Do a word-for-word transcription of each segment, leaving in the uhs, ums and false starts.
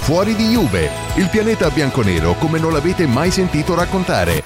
Fuori di Juve, il pianeta bianconero come non l'avete mai sentito raccontare.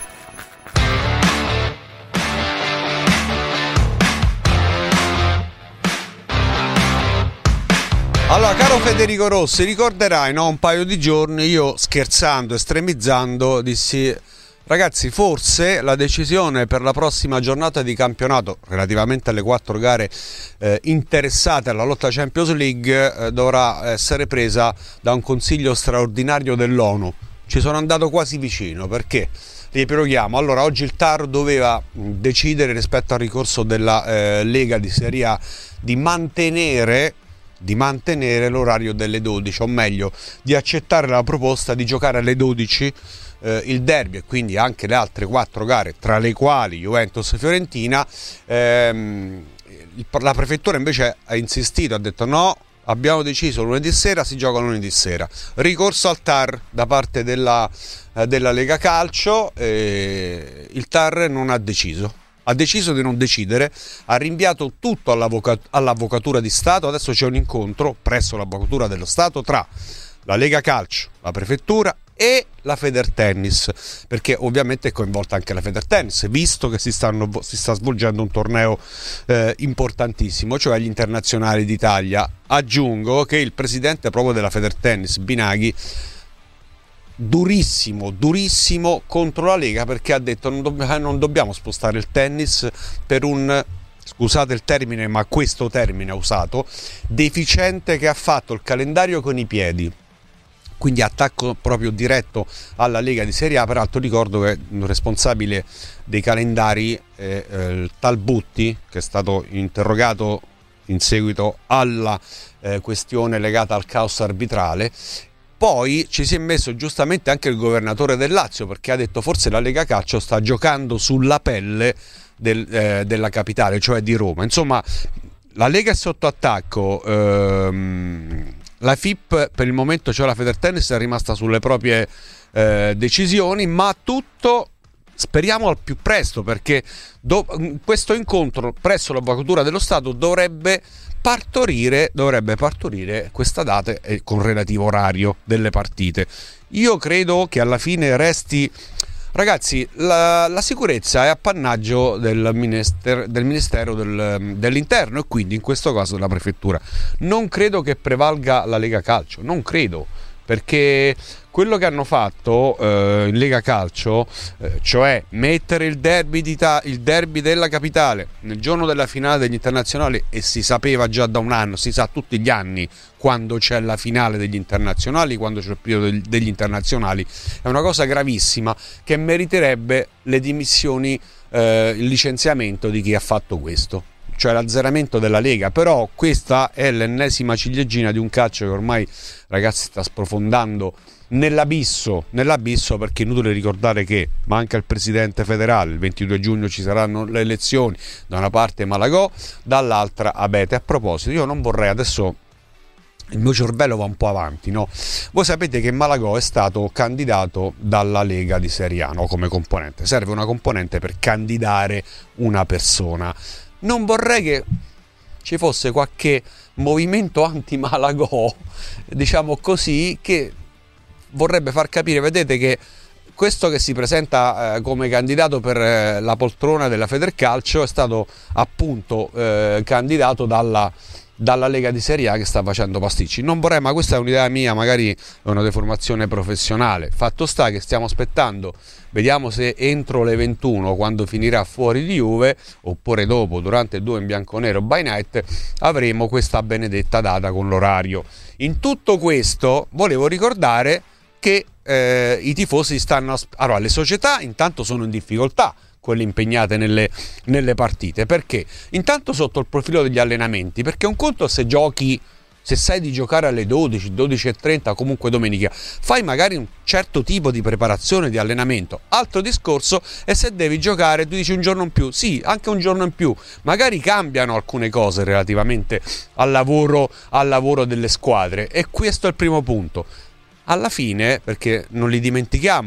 Allora, caro Federico Rossi, ricorderai, no, un paio di giorni io, scherzando, estremizzando, dissi: ragazzi, forse la decisione per la prossima giornata di campionato, relativamente alle quattro gare eh, interessate alla lotta Champions League, eh, dovrà essere presa da un consiglio straordinario dell'ONU. Ci sono andato quasi vicino, perché, riepiloghiamo, allora oggi il T A R doveva decidere rispetto al ricorso della eh, Lega di Serie A di mantenere di mantenere l'orario delle dodici, o meglio di accettare la proposta di giocare alle dodici eh, il derby, e quindi anche le altre quattro gare, tra le quali Juventus e Fiorentina. ehm, la prefettura invece ha insistito, ha detto no, abbiamo deciso lunedì sera, si gioca lunedì sera. Ricorso al T A R da parte della, eh, della Lega Calcio, eh, il T A R non ha deciso. Ha deciso di non decidere, ha rinviato tutto all'avvocat- all'Avvocatura di Stato. Adesso c'è un incontro presso l'Avvocatura dello Stato tra la Lega Calcio, la Prefettura e la Federtennis, perché ovviamente è coinvolta anche la Federtennis, visto che si, stanno, si sta svolgendo un torneo eh, importantissimo, cioè gli internazionali d'Italia. Aggiungo che il presidente proprio della Federtennis, Binaghi, durissimo, durissimo contro la Lega, perché ha detto non, dobb- non dobbiamo spostare il tennis per un, scusate il termine, ma questo termine ha usato, deficiente, che ha fatto il calendario con i piedi. Quindi attacco proprio diretto alla Lega di Serie A. Peraltro ricordo che il responsabile dei calendari è eh, il tal Butti, che è stato interrogato in seguito alla eh, questione legata al caos arbitrale. Poi ci si è messo giustamente anche il governatore del Lazio, perché ha detto forse la Lega Calcio sta giocando sulla pelle del, eh, della capitale, cioè di Roma. Insomma, la Lega è sotto attacco, ehm, la F I P per il momento, cioè la Federtennis, è rimasta sulle proprie eh, decisioni, ma tutto speriamo al più presto, perché do, questo incontro presso l'Avvocatura dello Stato dovrebbe partorire, dovrebbe partorire questa data e con relativo orario delle partite. Io credo che alla fine resti, ragazzi, la, la sicurezza è appannaggio del, minister, del Ministero del, dell'Interno, e quindi in questo caso della Prefettura. Non credo che prevalga la Lega Calcio, non credo, perché quello che hanno fatto eh, in Lega Calcio, eh, cioè mettere il derby, di ta- il derby della capitale nel giorno della finale degli internazionali, e si sapeva già da un anno, si sa tutti gli anni quando c'è la finale degli internazionali, quando c'è il periodo degli internazionali, è una cosa gravissima che meriterebbe le dimissioni, eh, il licenziamento di chi ha fatto questo, cioè l'azzeramento della Lega. Però questa è l'ennesima ciliegina di un calcio che ormai, ragazzi, sta sprofondando nell'abisso, nell'abisso perché è inutile ricordare che manca il presidente federale, il ventidue giugno ci saranno le elezioni, da una parte Malagò, dall'altra Abete. A proposito, io non vorrei, adesso il mio cervello va un po' avanti, no? Voi sapete che Malagò è stato candidato dalla Lega di Serie A, no? Come componente. Serve una componente per candidare una persona. Non vorrei che ci fosse qualche movimento anti-Malagò, diciamo così, che vorrebbe far capire, vedete, che questo che si presenta eh, come candidato per eh, la poltrona della Federcalcio è stato appunto eh, candidato dalla, dalla Lega di Serie A, che sta facendo pasticci. Non vorrei, ma questa è un'idea mia, magari è una deformazione professionale. Fatto sta che stiamo aspettando, vediamo se entro le ventuno, quando finirà Fuori di Juve, oppure dopo, durante il due in bianconero by night, avremo questa benedetta data con l'orario. In tutto questo volevo ricordare che eh, i tifosi stanno... Allora, le società intanto sono in difficoltà, quelle impegnate nelle, nelle partite, perché intanto sotto il profilo degli allenamenti, perché un conto se giochi, se sai di giocare alle dodici, dodici e trenta, comunque domenica, fai magari un certo tipo di preparazione, di allenamento. Altro discorso è se devi giocare, tu dici un giorno in più, sì, anche un giorno in più, magari cambiano alcune cose relativamente al lavoro, al lavoro delle squadre, e questo è il primo punto. Alla fine, perché non li dimentichiamo,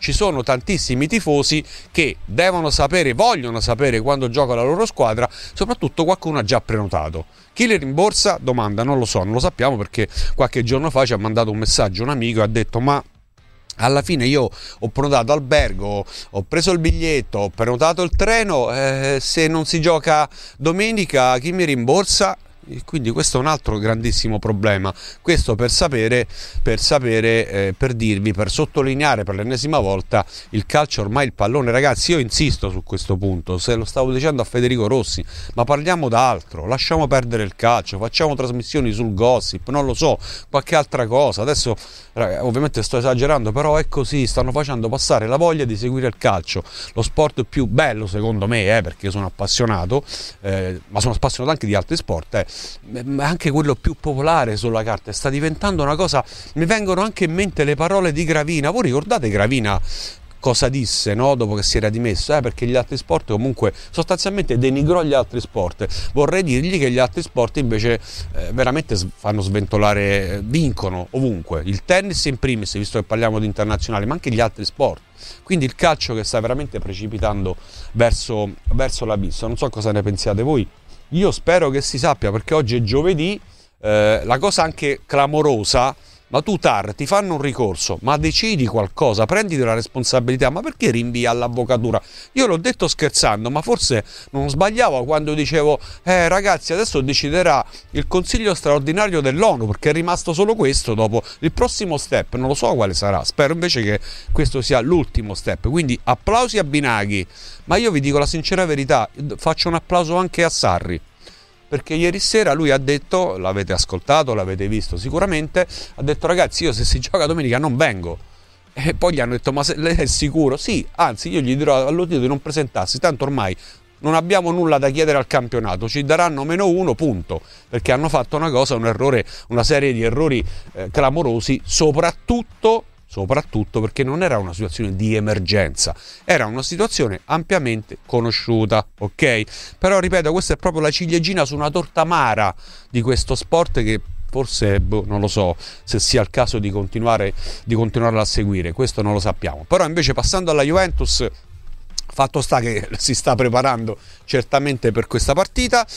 ci sono tantissimi tifosi che devono sapere, vogliono sapere quando gioca la loro squadra, soprattutto qualcuno ha già prenotato. Chi le rimborsa? Domanda, non lo so, non lo sappiamo, perché qualche giorno fa ci ha mandato un messaggio un amico e ha detto: ma alla fine io ho prenotato albergo, ho preso il biglietto, ho prenotato il treno, eh, se non si gioca domenica chi mi rimborsa? E quindi questo è un altro grandissimo problema. Questo per sapere, per sapere, eh, per dirvi, per sottolineare per l'ennesima volta, il calcio ormai il pallone, ragazzi. Io insisto su questo punto, se lo stavo dicendo a Federico Rossi, ma parliamo d'altro, lasciamo perdere il calcio, facciamo trasmissioni sul gossip, non lo so, qualche altra cosa. Adesso ragazzi, ovviamente sto esagerando, però è così, stanno facendo passare la voglia di seguire il calcio, lo sport più bello secondo me, eh, perché sono appassionato, eh, ma sono appassionato anche di altri sport, eh. Anche quello più popolare sulla carta sta diventando una cosa. Mi vengono anche in mente le parole di Gravina. Voi ricordate Gravina cosa disse, no? Dopo che si era dimesso, eh, perché gli altri sport comunque sostanzialmente denigrò gli altri sport. Vorrei dirgli che gli altri sport invece eh, veramente fanno sventolare, eh, vincono ovunque, il tennis in primis, visto che parliamo di internazionali, ma anche gli altri sport. Quindi il calcio che sta veramente precipitando verso, verso l'abisso. Non so cosa ne pensiate voi. Io spero che si sappia, perché oggi è giovedì, eh, la cosa anche clamorosa, ma tu Tar ti fanno un ricorso, ma decidi qualcosa, prenditi la responsabilità, ma perché rinvii all'avvocatura? Io l'ho detto scherzando, ma forse non sbagliavo quando dicevo eh ragazzi adesso deciderà il Consiglio straordinario dell'ONU, perché è rimasto solo questo. Dopo il prossimo step non lo so quale sarà, spero invece che questo sia l'ultimo step. Quindi applausi a Binaghi, ma io vi dico la sincera verità, faccio un applauso anche a Sarri, perché ieri sera lui ha detto, l'avete ascoltato, l'avete visto sicuramente, ha detto ragazzi io se si gioca domenica non vengo, e poi gli hanno detto ma se, lei è sicuro? Sì, anzi io gli dirò all'Oddio di non presentarsi, tanto ormai non abbiamo nulla da chiedere al campionato, ci daranno meno uno, punto, perché hanno fatto una cosa, un errore, una serie di errori eh, clamorosi, soprattutto soprattutto perché non era una situazione di emergenza, era una situazione ampiamente conosciuta, ok? Però ripeto, questa è proprio la ciliegina su una torta amara di questo sport che forse, boh, non lo so se sia il caso di continuare di continuarla a seguire, questo non lo sappiamo. Però invece passando alla Juventus, fatto sta che si sta preparando certamente per questa partita,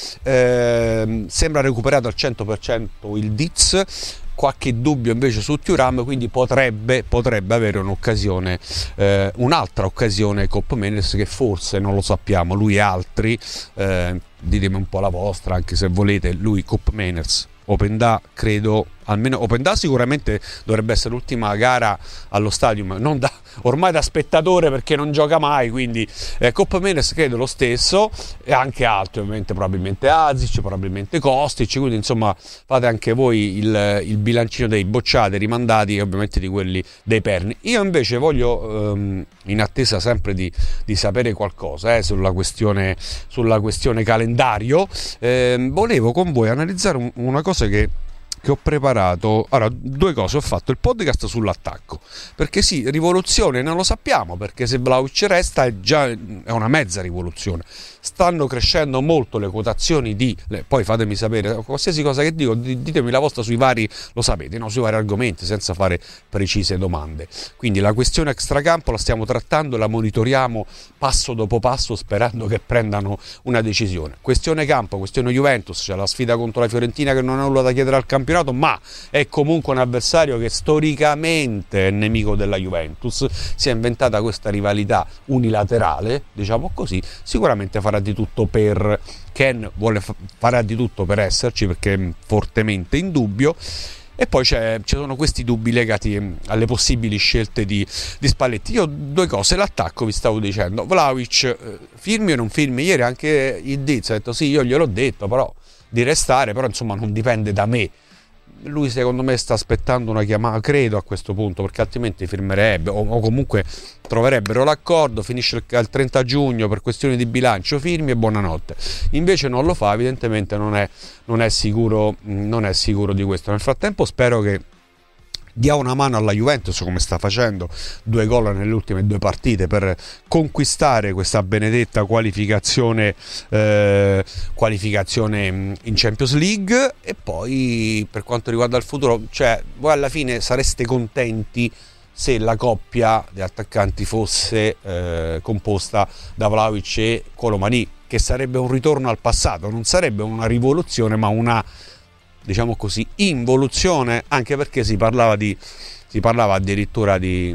eh, sembra recuperato al cento per cento il Diz, qualche dubbio invece su Thuram, quindi potrebbe, potrebbe avere un'occasione, eh, un'altra occasione Koop Meiners, che forse non lo sappiamo, lui e altri, eh, ditemi un po' la vostra anche se volete. Lui Koop Meiners, Openda, credo, almeno Openda sicuramente dovrebbe essere l'ultima gara allo stadium, non da, ormai da spettatore perché non gioca mai, quindi eh, Koop Meiners credo lo stesso, e anche altri ovviamente, probabilmente Azic, probabilmente Kostic, quindi insomma fate anche voi il, il bilancino dei bocciati, rimandati e ovviamente di quelli dei perni. Io invece voglio, ehm, in attesa sempre di, di sapere qualcosa eh, sulla questione, sulla questione calendario, ehm, volevo con voi analizzare un, una cosa che che ho preparato. Allora, due cose: ho fatto il podcast sull'attacco, perché sì, rivoluzione non lo sappiamo, perché se Vlahovic resta è già è una mezza rivoluzione. Stanno crescendo molto le quotazioni di, poi fatemi sapere qualsiasi cosa che dico, ditemi la vostra sui vari, lo sapete, no? Sui vari argomenti, senza fare precise domande. Quindi la questione extracampo la stiamo trattando, la monitoriamo passo dopo passo, sperando che prendano una decisione. Questione campo, questione Juventus, c'è la sfida contro la Fiorentina che non ha nulla da chiedere al campionato, ma è comunque un avversario che storicamente è nemico della Juventus, si è inventata questa rivalità unilaterale, diciamo così, sicuramente farà di tutto per, Ken vuole f- farà di tutto per esserci, perché è fortemente in dubbio. E poi c'è, ci sono questi dubbi legati alle possibili scelte di, di Spalletti. Io due cose: l'attacco vi stavo dicendo, Vlahovic eh, firmi o non firmi, ieri anche il Diz ha detto sì, io gliel'ho detto però di restare, però insomma non dipende da me. Lui secondo me sta aspettando una chiamata, credo, a questo punto, perché altrimenti firmerebbe o, o comunque troverebbero l'accordo, finisce il, il trenta giugno per questioni di bilancio, firmi e buonanotte. Invece non lo fa, evidentemente non è, non è sicuro, non è sicuro di questo. Nel frattempo spero che dia una mano alla Juventus, come sta facendo, due gol nelle ultime due partite per conquistare questa benedetta qualificazione, eh, qualificazione in Champions League. E poi per quanto riguarda il futuro, cioè voi alla fine sareste contenti se la coppia di attaccanti fosse eh, composta da Vlahovic e Koulibaly, che sarebbe un ritorno al passato, non sarebbe una rivoluzione ma una, diciamo così, involuzione, anche perché si parlava di si parlava addirittura di,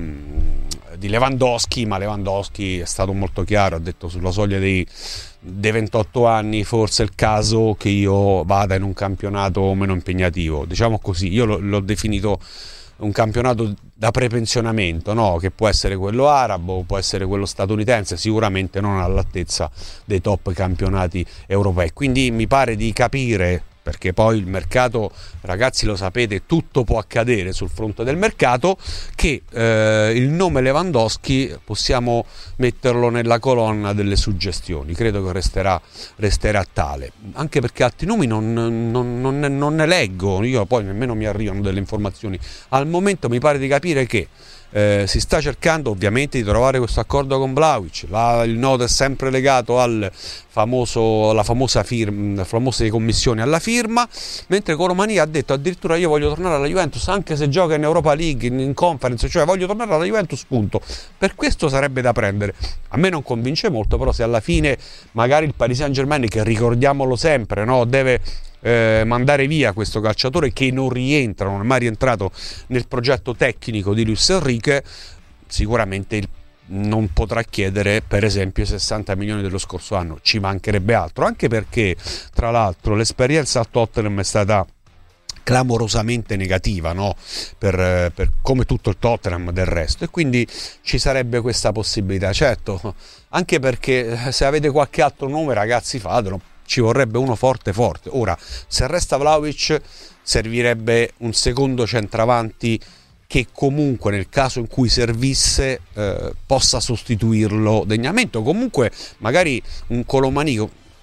di Lewandowski, ma Lewandowski è stato molto chiaro, ha detto sulla soglia dei, dei ventotto anni forse è il caso che io vada in un campionato meno impegnativo, diciamo così. Io l'ho, l'ho definito un campionato da prepensionamento, no? Che può essere quello arabo, può essere quello statunitense, sicuramente non all'altezza dei top campionati europei. Quindi mi pare di capire, perché poi il mercato, ragazzi, lo sapete, tutto può accadere sul fronte del mercato, che eh, il nome Lewandowski possiamo metterlo nella colonna delle suggestioni. Credo che resterà, resterà tale, anche perché altri nomi non, non, non, ne, non ne leggo, io poi nemmeno mi arrivano delle informazioni. Al momento mi pare di capire che Eh, si sta cercando ovviamente di trovare questo accordo con Vlahovic. La, il nodo è sempre legato al famoso, alla famosa firma, famose commissioni alla firma, mentre Koulibaly ha detto addirittura io voglio tornare alla Juventus anche se gioca in Europa League, in, in Conference, cioè voglio tornare alla Juventus, punto. Per questo sarebbe da prendere. A me non convince molto, però se alla fine magari il Paris Saint-Germain, che ricordiamolo sempre, no, deve Eh, mandare via questo calciatore che non rientra, non è mai rientrato nel progetto tecnico di Luis Enrique, sicuramente il, non potrà chiedere per esempio i sessanta milioni dello scorso anno, ci mancherebbe altro, anche perché tra l'altro l'esperienza al Tottenham è stata clamorosamente negativa, no? per, per come tutto il Tottenham del resto, e quindi ci sarebbe questa possibilità, certo, anche perché se avete qualche altro nome, ragazzi, fatelo. Ci vorrebbe uno forte forte. Ora, se resta Vlahovic, servirebbe un secondo centravanti che comunque nel caso in cui servisse eh, possa sostituirlo degnamente, o comunque magari un Koulibaly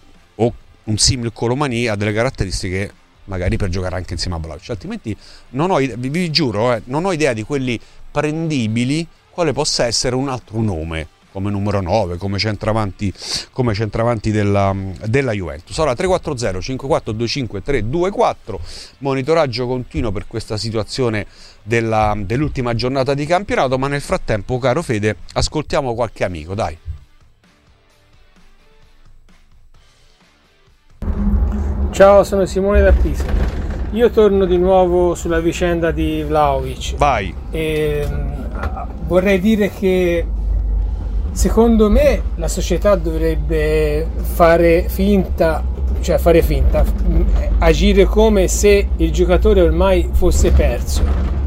o un simile Koulibaly ha delle caratteristiche magari per giocare anche insieme a Vlahovic, altrimenti non ho, vi, vi giuro, eh, non ho idea di quelli prendibili quale possa essere un altro nome come numero nove, come centravanti, come centravanti della, della Juventus. Ora tre quattro zero cinque quattro due cinque tre due quattro, monitoraggio continuo per questa situazione della, dell'ultima giornata di campionato, ma nel frattempo, caro Fede, ascoltiamo qualche amico, dai. Ciao, sono Simone da Pisa. Io torno di nuovo sulla vicenda di Vlahovic. Vai. E, vorrei dire che secondo me la società dovrebbe fare finta, cioè fare finta, agire come se il giocatore ormai fosse perso,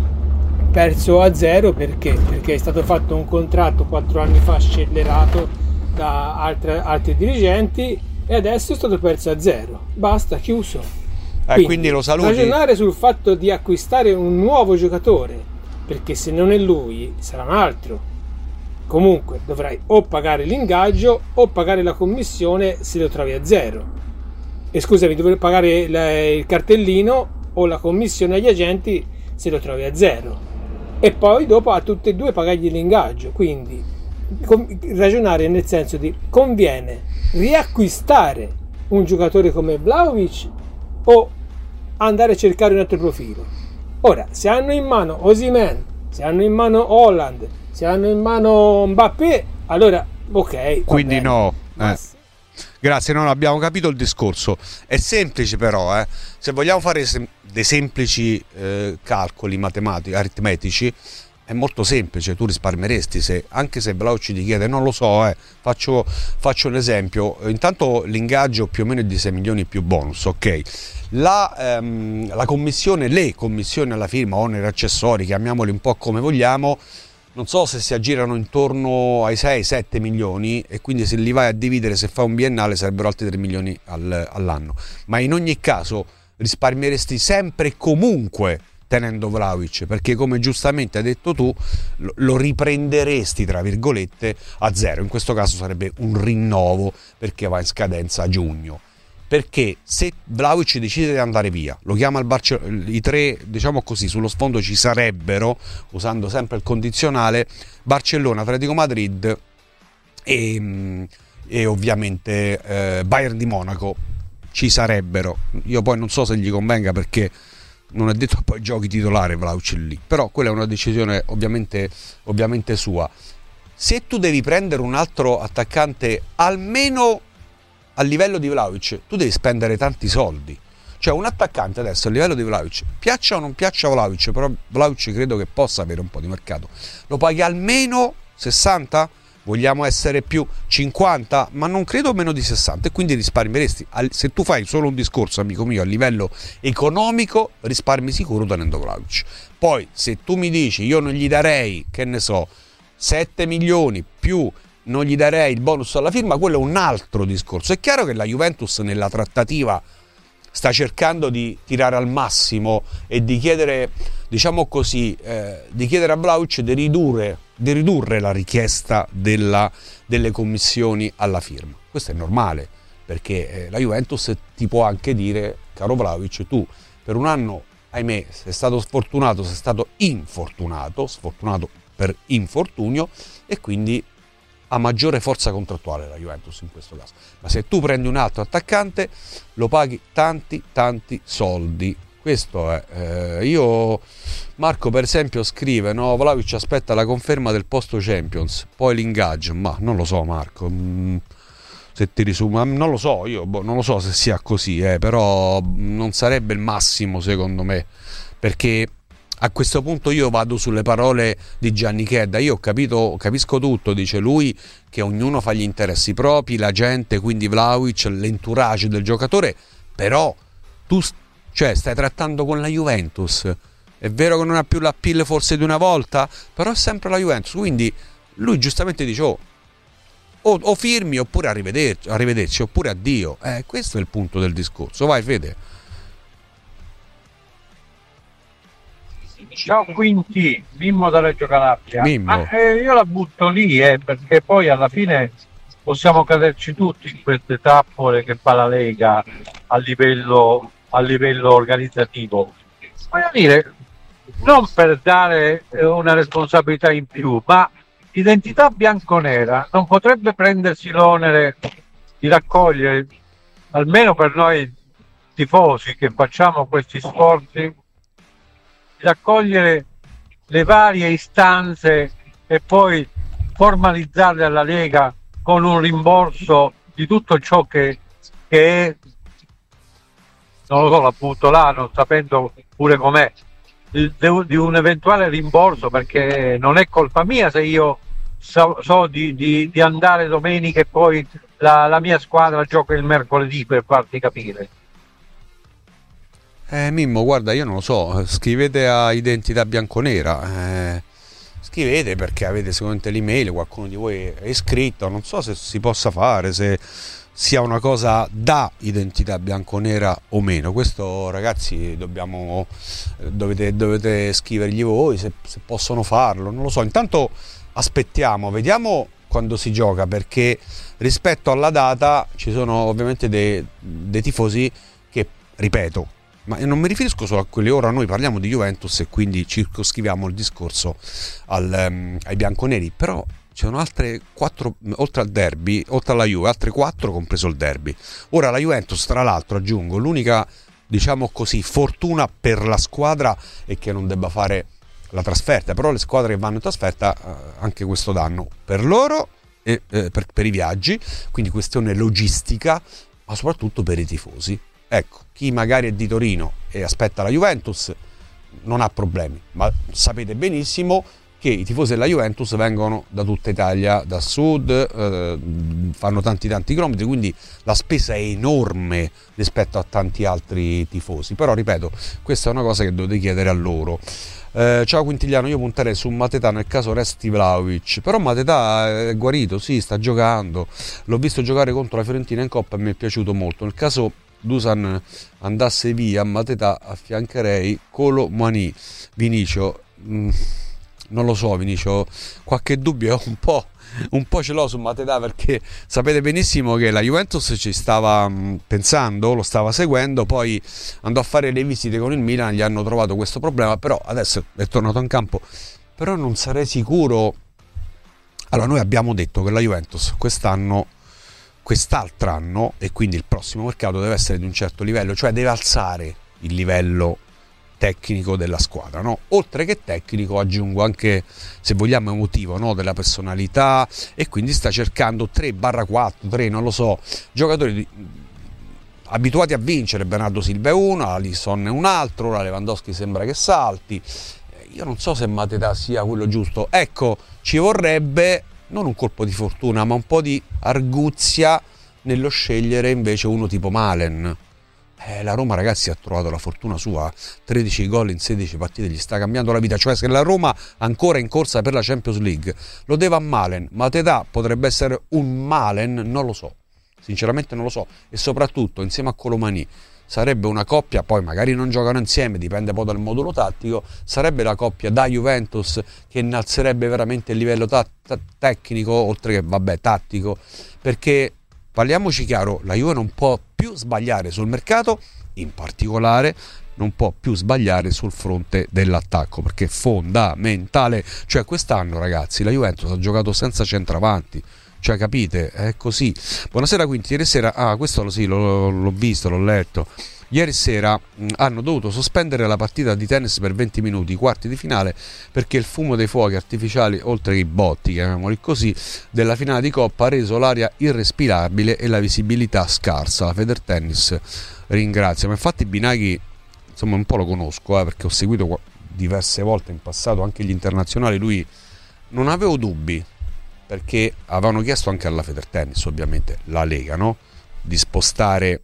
perso a zero. Perché? Perché è stato fatto un contratto quattro anni fa scellerato da altre, altri dirigenti e adesso è stato perso a zero, basta, chiuso. Eh, quindi, quindi lo saluti. Ragionare sul fatto di acquistare un nuovo giocatore, perché se non è lui sarà un altro. Comunque dovrai o pagare l'ingaggio o pagare la commissione se lo trovi a zero. E scusami, dovrai pagare la, il cartellino o la commissione agli agenti se lo trovi a zero. E poi dopo a tutte e due pagargli l'ingaggio. Quindi com- ragionare nel senso di conviene riacquistare un giocatore come Vlahovic o andare a cercare un altro profilo. Ora, se hanno in mano Osimhen, se hanno in mano Haaland, se hanno in mano Mbappé, allora ok. Quindi bene. no. Eh. Grazie, non abbiamo capito il discorso. È semplice però, eh. Se vogliamo fare sem- dei semplici eh, calcoli matematici, aritmetici, è molto semplice. Tu risparmieresti, se, anche se Vlahovic ti chiede, non lo so, eh. faccio, faccio un esempio. Intanto l'ingaggio più o meno è di sei milioni più bonus, ok. La, ehm, la commissione, le commissioni alla firma, oneri accessori, chiamiamoli un po' come vogliamo, non so se si aggirano intorno ai sei sette milioni, e quindi se li vai a dividere, se fa un biennale sarebbero altri tre milioni al, all'anno, ma in ogni caso risparmieresti sempre e comunque tenendo Vlahovic, perché come giustamente hai detto tu lo, lo riprenderesti tra virgolette a zero. In questo caso sarebbe un rinnovo perché va in scadenza a giugno. Perché se Vlahovic decide di andare via, lo chiama il Barcellona, i tre, diciamo così, sullo sfondo ci sarebbero, usando sempre il condizionale, Barcellona, Atletico Madrid e, e ovviamente eh, Bayern di Monaco ci sarebbero. Io poi non so se gli convenga, perché non è detto che poi giochi titolare Vlahovic lì, però quella è una decisione ovviamente, ovviamente sua. Se tu devi prendere un altro attaccante almeno a livello di Vlahovic, tu devi spendere tanti soldi. Cioè un attaccante adesso a livello di Vlahovic, piaccia o non piaccia Vlahovic, però Vlahovic credo che possa avere un po' di mercato, lo paghi almeno sessanta? Vogliamo essere più cinquanta, ma non credo meno di sessanta, e quindi risparmieresti. Se tu fai solo un discorso, amico mio, a livello economico, risparmi sicuro tenendo Vlahovic. Poi se tu mi dici io non gli darei, che ne so, sette milioni più non gli darei il bonus alla firma, quello è un altro discorso. È chiaro che la Juventus nella trattativa sta cercando di tirare al massimo e di chiedere, diciamo così, eh, di chiedere a Vlahovic di ridurre, di ridurre la richiesta della, delle commissioni alla firma. Questo è normale, perché eh, la Juventus ti può anche dire, caro Vlahovic, tu per un anno, ahimè, sei stato sfortunato, sei stato infortunato, sfortunato per infortunio, e quindi ha maggiore forza contrattuale la Juventus in questo caso. Ma se tu prendi un altro attaccante lo paghi tanti tanti soldi. Questo è. Eh, io Marco per esempio scrive, no, Vlahovic aspetta la conferma del posto Champions, poi l'ingaggio. Ma non lo so Marco, mm, se ti risuma, non lo so, io boh, non lo so se sia così, eh, però non sarebbe il massimo secondo me, perché a questo punto io vado sulle parole di Gianni Chedda. Io ho capito, capisco tutto, dice lui, che ognuno fa gli interessi propri, la gente, quindi Vlahovic, l'entourage del giocatore, però tu cioè, stai trattando con la Juventus. È vero che non ha più l'appeal forse di una volta, però è sempre la Juventus, quindi lui giustamente dice oh, o, o firmi oppure arrivederci, arrivederci oppure addio. Eh, questo è il punto del discorso. Vai Fede. Ciao Quinti, Mimmo da Reggio Calabria. Mimmo. Ma, eh, io la butto lì eh, perché poi alla fine possiamo caderci tutti in queste trappole che fa la Lega a livello, a livello organizzativo. Voglio dire, non per dare una responsabilità in più, ma l'identità bianconera non potrebbe prendersi l'onere di raccogliere, almeno per noi tifosi che facciamo questi sforzi, raccogliere le varie istanze e poi formalizzarle alla Lega con un rimborso di tutto ciò che, che è, non lo so, la butto là, non sapendo pure com'è, di, di un eventuale rimborso, perché non è colpa mia se io so, so di, di, di andare domenica e poi la, la mia squadra gioca il mercoledì, per farti capire. Eh, Mimmo, guarda, io non lo so, scrivete a Identità Bianconera, eh, scrivete perché avete sicuramente l'email, qualcuno di voi è iscritto, non so se si possa fare, se sia una cosa da Identità Bianconera o meno. Questo ragazzi dobbiamo, dovete, dovete scrivergli voi se, se possono farlo, non lo so. Intanto aspettiamo, vediamo quando si gioca, perché rispetto alla data ci sono ovviamente dei, dei tifosi che, ripeto, ma non mi riferisco solo a quelli, ora noi parliamo di Juventus e quindi circoscriviamo il discorso al, um, ai bianconeri, però ci sono altre quattro, oltre al derby, oltre alla Juve, altre quattro compreso il derby. Ora la Juventus, tra l'altro, aggiungo, l'unica, diciamo così, fortuna per la squadra è che non debba fare la trasferta, però le squadre che vanno in trasferta eh, anche questo danno per loro e eh, per, per i viaggi, quindi questione logistica, ma soprattutto per i tifosi. Ecco, chi magari è di Torino e aspetta la Juventus non ha problemi, ma sapete benissimo che i tifosi della Juventus vengono da tutta Italia, da sud, eh, fanno tanti tanti chilometri, quindi la spesa è enorme rispetto a tanti altri tifosi. Però ripeto, questa è una cosa che dovete chiedere a loro. Eh, ciao Quintigliano, io punterei su Matetà nel caso resti Vlahovic, però Matetà è guarito, sì, sta giocando, l'ho visto giocare contro la Fiorentina in Coppa e mi è piaciuto molto. Nel caso Dusan andasse via, a Matetà affiancherei Colo Muani. Vinicio, mh, non lo so Vinicio, qualche dubbio un po', un po' ce l'ho su Matetà, perché sapete benissimo che la Juventus ci stava mh, pensando, lo stava seguendo, poi andò a fare le visite con il Milan, gli hanno trovato questo problema, però adesso è tornato in campo, però non sarei sicuro. Allora, noi abbiamo detto che la Juventus quest'anno quest'altro anno, e quindi il prossimo mercato deve essere di un certo livello, cioè deve alzare il livello tecnico della squadra, no? Oltre che tecnico aggiungo anche, se vogliamo, emotivo, no? Della personalità, e quindi sta cercando tre quattro, tre, non lo so, giocatori di, abituati a vincere. Bernardo Silva è uno, Alisson è un altro, ora Lewandowski sembra che salti. Io non so se Mateta sia quello giusto. Ecco, ci vorrebbe non un colpo di fortuna, ma un po' di arguzia nello scegliere invece uno tipo Malen. Eh, la Roma, ragazzi, ha trovato la fortuna sua, tredici gol in sedici partite, gli sta cambiando la vita. Cioè, se la Roma ancora in corsa per la Champions League lo deve a Malen, Mateta potrebbe essere un Malen, non lo so, sinceramente non lo so. E soprattutto insieme a Colomani sarebbe una coppia, poi magari non giocano insieme, dipende poi dal modulo tattico, sarebbe la coppia da Juventus che innalzerebbe veramente il livello ta- ta- tecnico, oltre che, vabbè, tattico, perché parliamoci chiaro, la Juve non può più sbagliare sul mercato, in particolare non può più sbagliare sul fronte dell'attacco, perché è fondamentale. Cioè, quest'anno, ragazzi, la Juventus ha giocato senza centravanti, cioè, capite? È così. Buonasera Quinti, ieri sera, ah questo sì, l'ho, l'ho visto, l'ho letto. Ieri sera mh, hanno dovuto sospendere la partita di tennis per venti minuti, i quarti di finale, perché il fumo dei fuochi artificiali, oltre che i botti, chiamiamoli così, della finale di Coppa ha reso l'aria irrespirabile e la visibilità scarsa. La Federtennis ringrazia, ma infatti Binaghi, insomma, un po' lo conosco, eh, perché ho seguito diverse volte in passato anche gli internazionali, lui non avevo dubbi, perché avevano chiesto anche alla Federtennis, ovviamente, la Lega, no? Di spostare,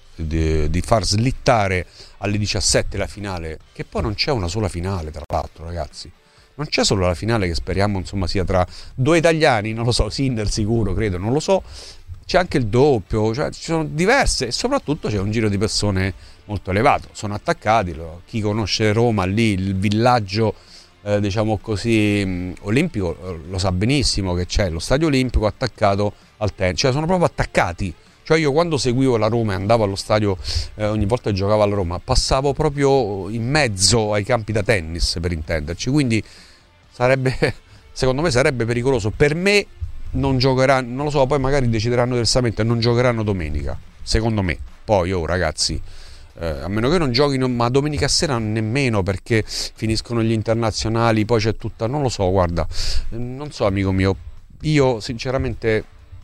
di, di far slittare alle diciassette la finale, che poi non c'è una sola finale, tra l'altro, ragazzi. Non c'è solo la finale, che speriamo, insomma, sia tra due italiani, non lo so, Sinner sicuro, credo, non lo so. C'è anche il doppio, cioè ci sono diverse, e soprattutto c'è un giro di persone molto elevato. Sono attaccati, lo, chi conosce Roma, lì, il villaggio, Eh, diciamo così, mh, olimpico, eh, lo sa benissimo che c'è lo stadio olimpico attaccato al tennis, cioè sono proprio attaccati. Cioè, io quando seguivo la Roma e andavo allo stadio, eh, ogni volta che giocavo alla Roma, passavo proprio in mezzo ai campi da tennis, per intenderci, quindi sarebbe, secondo me sarebbe pericoloso. Per me non giocheranno, non lo so, poi magari decideranno diversamente, non giocheranno domenica, secondo me. Poi, oh ragazzi, Eh, a meno che non giochino, ma domenica sera nemmeno, perché finiscono gli internazionali, poi c'è tutta, non lo so, guarda, eh, non so, amico mio, io sinceramente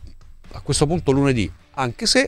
a questo punto lunedì, anche se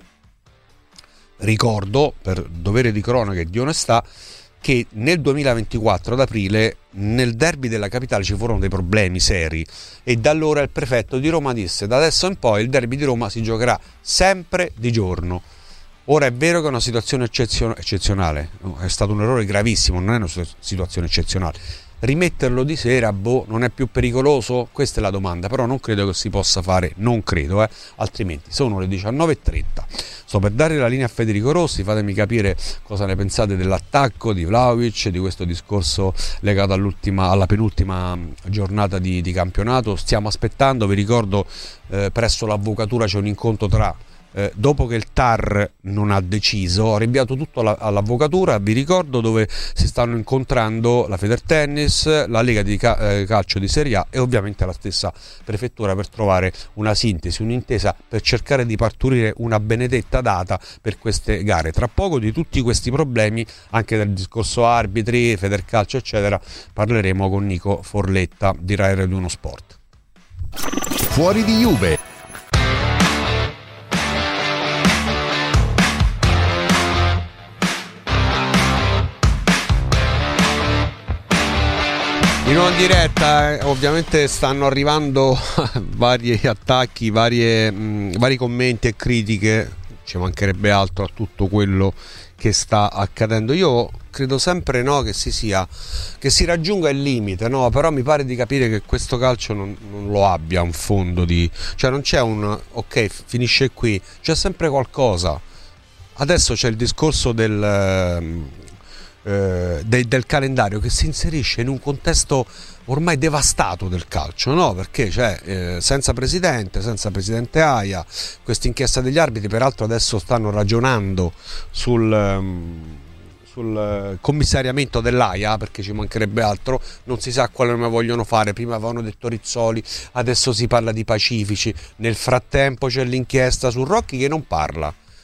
ricordo, per dovere di cronaca e di onestà, che nel duemilaventiquattro ad aprile nel derby della capitale ci furono dei problemi seri, e da allora il prefetto di Roma disse: da adesso in poi il derby di Roma si giocherà sempre di giorno. Ora è vero che è una situazione eccezio- eccezionale, è stato un errore gravissimo, non è una situazione eccezionale. Rimetterlo di sera, boh, non è più pericoloso? Questa è la domanda, però non credo che si possa fare, non credo, eh. Altrimenti sono le diciannove e trenta. Sto per dare la linea a Federico Rossi, fatemi capire cosa ne pensate dell'attacco di Vlahovic, di questo discorso legato all'ultima, alla penultima giornata di, di campionato. Stiamo aspettando, vi ricordo, eh, presso l'avvocatura c'è un incontro tra... Eh, dopo che il T A R non ha deciso, ho rinviato tutto alla, all'avvocatura, vi ricordo, dove si stanno incontrando la Federtennis, la Lega di ca- eh, Calcio di Serie A e ovviamente la stessa prefettura, per trovare una sintesi, un'intesa, per cercare di partorire una benedetta data per queste gare. Tra poco di tutti questi problemi, anche del discorso arbitri, Federcalcio eccetera, parleremo con Nico Forletta di Rai Radio uno Sport. Fuori di Juve. In una diretta, eh, ovviamente stanno arrivando vari attacchi, varie, mh, vari commenti e critiche, ci mancherebbe altro a tutto quello che sta accadendo. Io credo sempre, no, che si sia, che si raggiunga il limite, no? Però mi pare di capire che questo calcio non, non lo abbia un fondo di, cioè non c'è un ok, finisce qui, c'è sempre qualcosa. Adesso c'è il discorso del Eh, de, del calendario che si inserisce in un contesto ormai devastato del calcio, no? Perché cioè, eh, senza presidente, senza presidente Aia, questa inchiesta degli arbitri, peraltro adesso stanno ragionando sul, um, sul commissariamento dell'Aia, perché ci mancherebbe altro, non si sa quale nome vogliono fare. Prima avevano detto Rizzoli, adesso si parla di Pacifici, nel frattempo c'è l'inchiesta su Rocchi che non parla.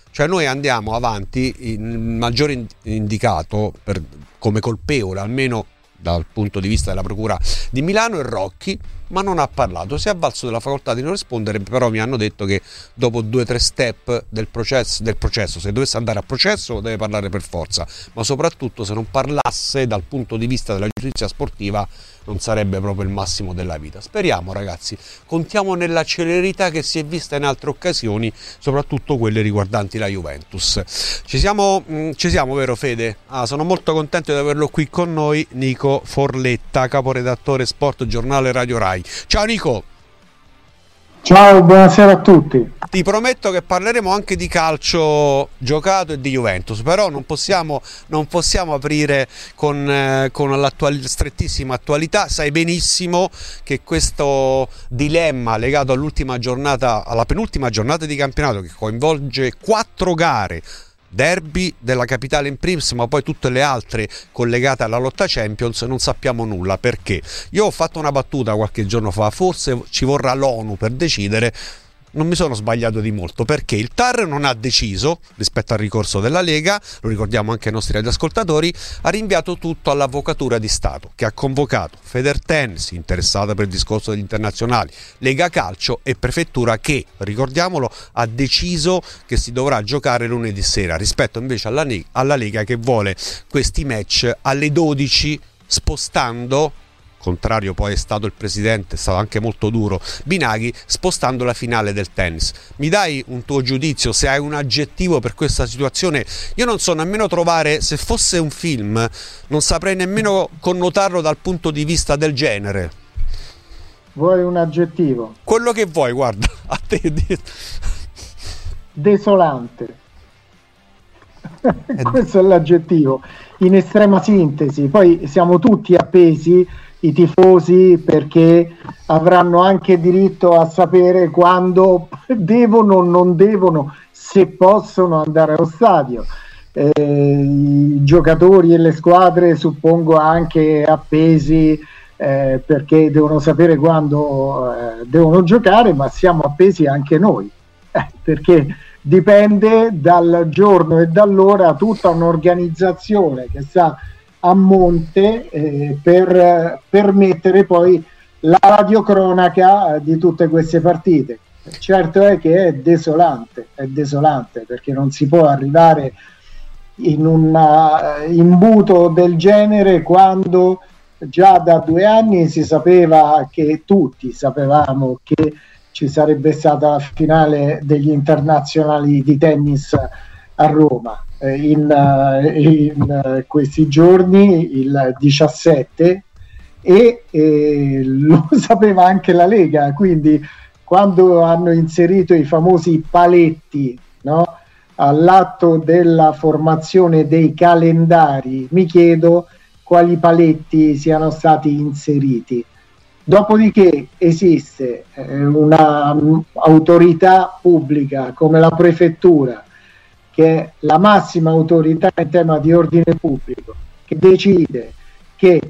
Cioè noi andiamo avanti, il maggiore indicato per, come colpevole, almeno dal punto di vista della procura di Milano, è Rocchi, ma non ha parlato, si è avvalso della facoltà di non rispondere, però mi hanno detto che dopo due o tre step del processo, del processo, se dovesse andare a processo deve parlare per forza, ma soprattutto se non parlasse dal punto di vista della giustizia sportiva non sarebbe proprio il massimo della vita. Speriamo, ragazzi, contiamo nella celerità che si è vista in altre occasioni, soprattutto quelle riguardanti la Juventus. Ci siamo, mh, ci siamo vero Fede? Ah, sono molto contento di averlo qui con noi, Nico Forletta, caporedattore Sport Giornale Radio Rai. Ciao Nico! Ciao, buonasera a tutti. Ti prometto che parleremo anche di calcio giocato e di Juventus, però non possiamo, non possiamo aprire con, eh, con la strettissima attualità. Sai benissimo che questo dilemma legato all'ultima giornata, alla penultima giornata di campionato, che coinvolge quattro gare, derby della capitale in primis, ma poi tutte le altre collegate alla lotta Champions, non sappiamo nulla. Perché? Io ho fatto una battuta qualche giorno fa, forse ci vorrà l'ONU per decidere. Non mi sono sbagliato di molto, perché il T A R non ha deciso rispetto al ricorso della Lega, lo ricordiamo anche ai nostri radioascoltatori, ha rinviato tutto all'Avvocatura di Stato, che ha convocato Federtennis, interessata per il discorso degli internazionali, Lega Calcio e Prefettura, che, ricordiamolo, ha deciso che si dovrà giocare lunedì sera, rispetto invece alla, alla Lega, che vuole questi match alle dodici, spostando, contrario poi è stato il presidente, è stato anche molto duro Binaghi, spostando la finale del tennis. Mi dai un tuo giudizio, se hai un aggettivo per questa situazione? Io non so nemmeno trovare, se fosse un film non saprei nemmeno connotarlo dal punto di vista del genere. Vuoi un aggettivo? Quello che vuoi, guarda, a te. Desolante. Questo è l'aggettivo in estrema sintesi. Poi siamo tutti appesi, i tifosi, perché avranno anche diritto a sapere quando devono o non devono, se possono andare allo stadio. Eh, i giocatori e le squadre suppongo anche appesi, eh, perché devono sapere quando eh, devono giocare, ma siamo appesi anche noi, eh, perché dipende dal giorno e dall'ora tutta un'organizzazione che sta a monte eh, per permettere poi la radiocronaca di tutte queste partite. Certo è che è desolante, è desolante, perché non si può arrivare in un imbuto del genere quando già da due anni si sapeva, che tutti sapevamo che ci sarebbe stata la finale degli internazionali di tennis a Roma. In, in questi giorni, il diciassette, e, e lo sapeva anche la Lega, quindi quando hanno inserito i famosi paletti, no, all'atto della formazione dei calendari, mi chiedo quali paletti siano stati inseriti. Dopodiché esiste eh, una um, autorità pubblica come la prefettura, che è la massima autorità in tema di ordine pubblico, che decide che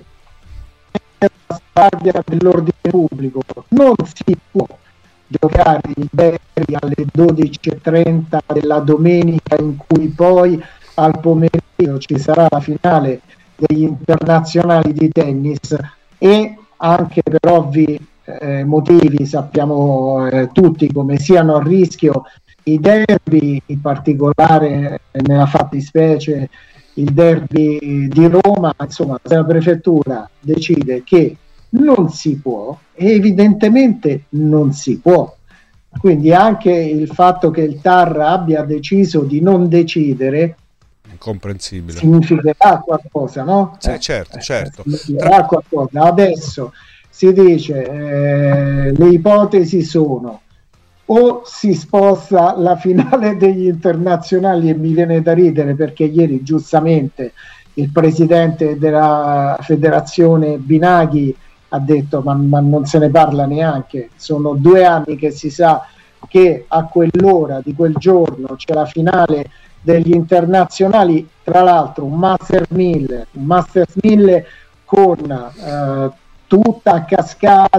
la guardia dell'ordine pubblico non si può giocare il derby alle dodici e trenta della domenica, in cui poi al pomeriggio ci sarà la finale degli internazionali di tennis, e anche per ovvi eh, motivi sappiamo eh, tutti come siano a rischio i derby, in particolare nella fattispecie il derby di Roma. Insomma, se la prefettura decide che non si può, evidentemente non si può. Quindi anche il fatto che il T A R abbia deciso di non decidere, incomprensibile, significherà qualcosa, no? Sì, eh, certo, certo. Significherà qualcosa. Adesso si dice eh, le ipotesi sono: o si sposta la finale degli internazionali, e mi viene da ridere perché ieri giustamente il presidente della federazione Binaghi ha detto ma, ma non se ne parla neanche, sono due anni che si sa che a quell'ora di quel giorno c'è la finale degli internazionali, tra l'altro un Master mille, un Masters mille con eh, tutta a cascata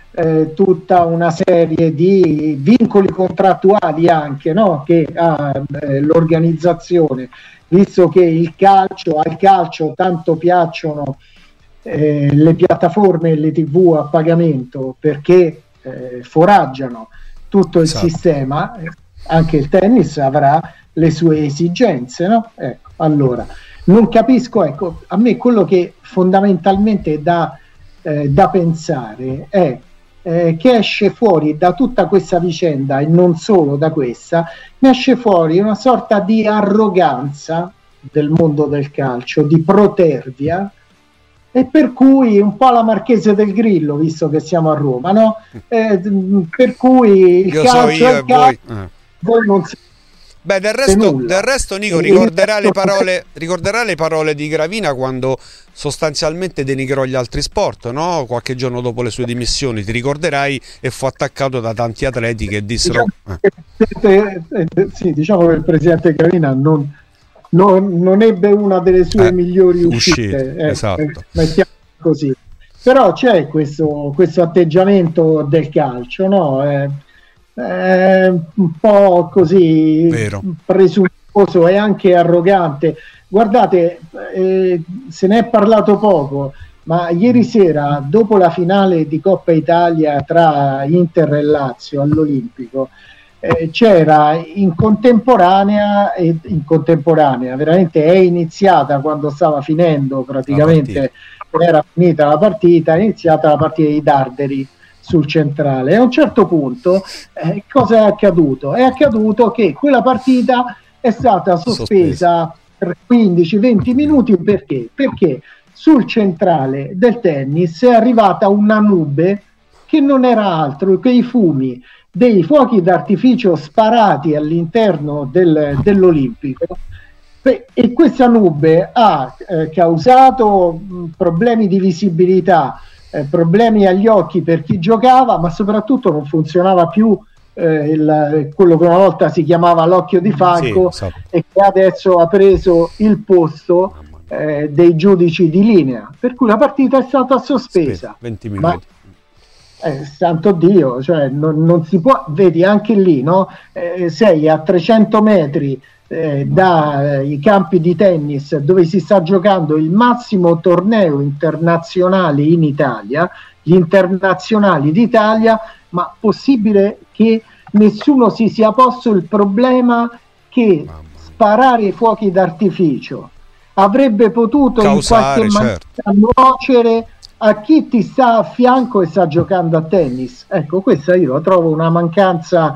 eh, tutta una serie di vincoli contrattuali anche, no? Che ha eh, l'organizzazione, visto che il calcio, al calcio tanto piacciono eh, le piattaforme e le tivù a pagamento perché eh, foraggiano tutto il esatto. sistema, anche il tennis avrà le sue esigenze, no? Ecco, allora non capisco, ecco, a me quello che fondamentalmente dà eh, da pensare è eh, che esce fuori da tutta questa vicenda, e non solo da questa, ne esce fuori una sorta di arroganza del mondo del calcio, di protervia, e per cui un po' la Marchese del Grillo, visto che siamo a Roma, no? Eh, per cui il io calcio so io è il e calcio, voi, eh. voi non siete. Beh, del resto, del resto Nico ricorderà le, parole, ricorderà le parole di Gravina quando sostanzialmente denigrò gli altri sport, no? Qualche giorno dopo le sue dimissioni, ti ricorderai, e fu attaccato da tanti atleti che dissero... Diciamo, eh. eh, sì, diciamo che il presidente Gravina non, non, non ebbe una delle sue eh, migliori uscite, uscite eh, esatto. eh, mettiamo così. Però c'è questo, questo atteggiamento del calcio, no? Eh, Eh, un po' così Vero. presuntuoso e anche arrogante. Guardate, eh, se ne è parlato poco, ma ieri sera, dopo la finale di Coppa Italia tra Inter e Lazio all'Olimpico, eh, c'era in contemporanea, e in contemporanea veramente è iniziata quando stava finendo, praticamente era finita la partita, è iniziata la partita di Darderi sul centrale, e a un certo punto eh, cosa è accaduto? È accaduto che quella partita è stata sospesa per quindici venti minuti. Perché? Perché sul centrale del tennis è arrivata una nube che non era altro che i fumi dei fuochi d'artificio sparati all'interno del, dell'Olimpico, e questa nube ha eh, causato mh, problemi di visibilità, Eh, problemi agli occhi per chi giocava, ma soprattutto non funzionava più eh, il, quello che una volta si chiamava l'occhio di falco, sì, so. e che adesso ha preso il posto eh, dei giudici di linea, per cui la partita è stata sospesa. venti minuti. Ma, eh, santo Dio, cioè non, non si può, vedi anche lì, no? Eh, sei a trecento metri Eh, dai campi di tennis dove si sta giocando il massimo torneo internazionale in Italia, gli internazionali d'Italia, ma possibile che nessuno si sia posto il problema che sparare fuochi d'artificio avrebbe potuto causare, in qualche certo. maniera nuocere a chi ti sta a fianco e sta giocando a tennis? Ecco, questa io la trovo una mancanza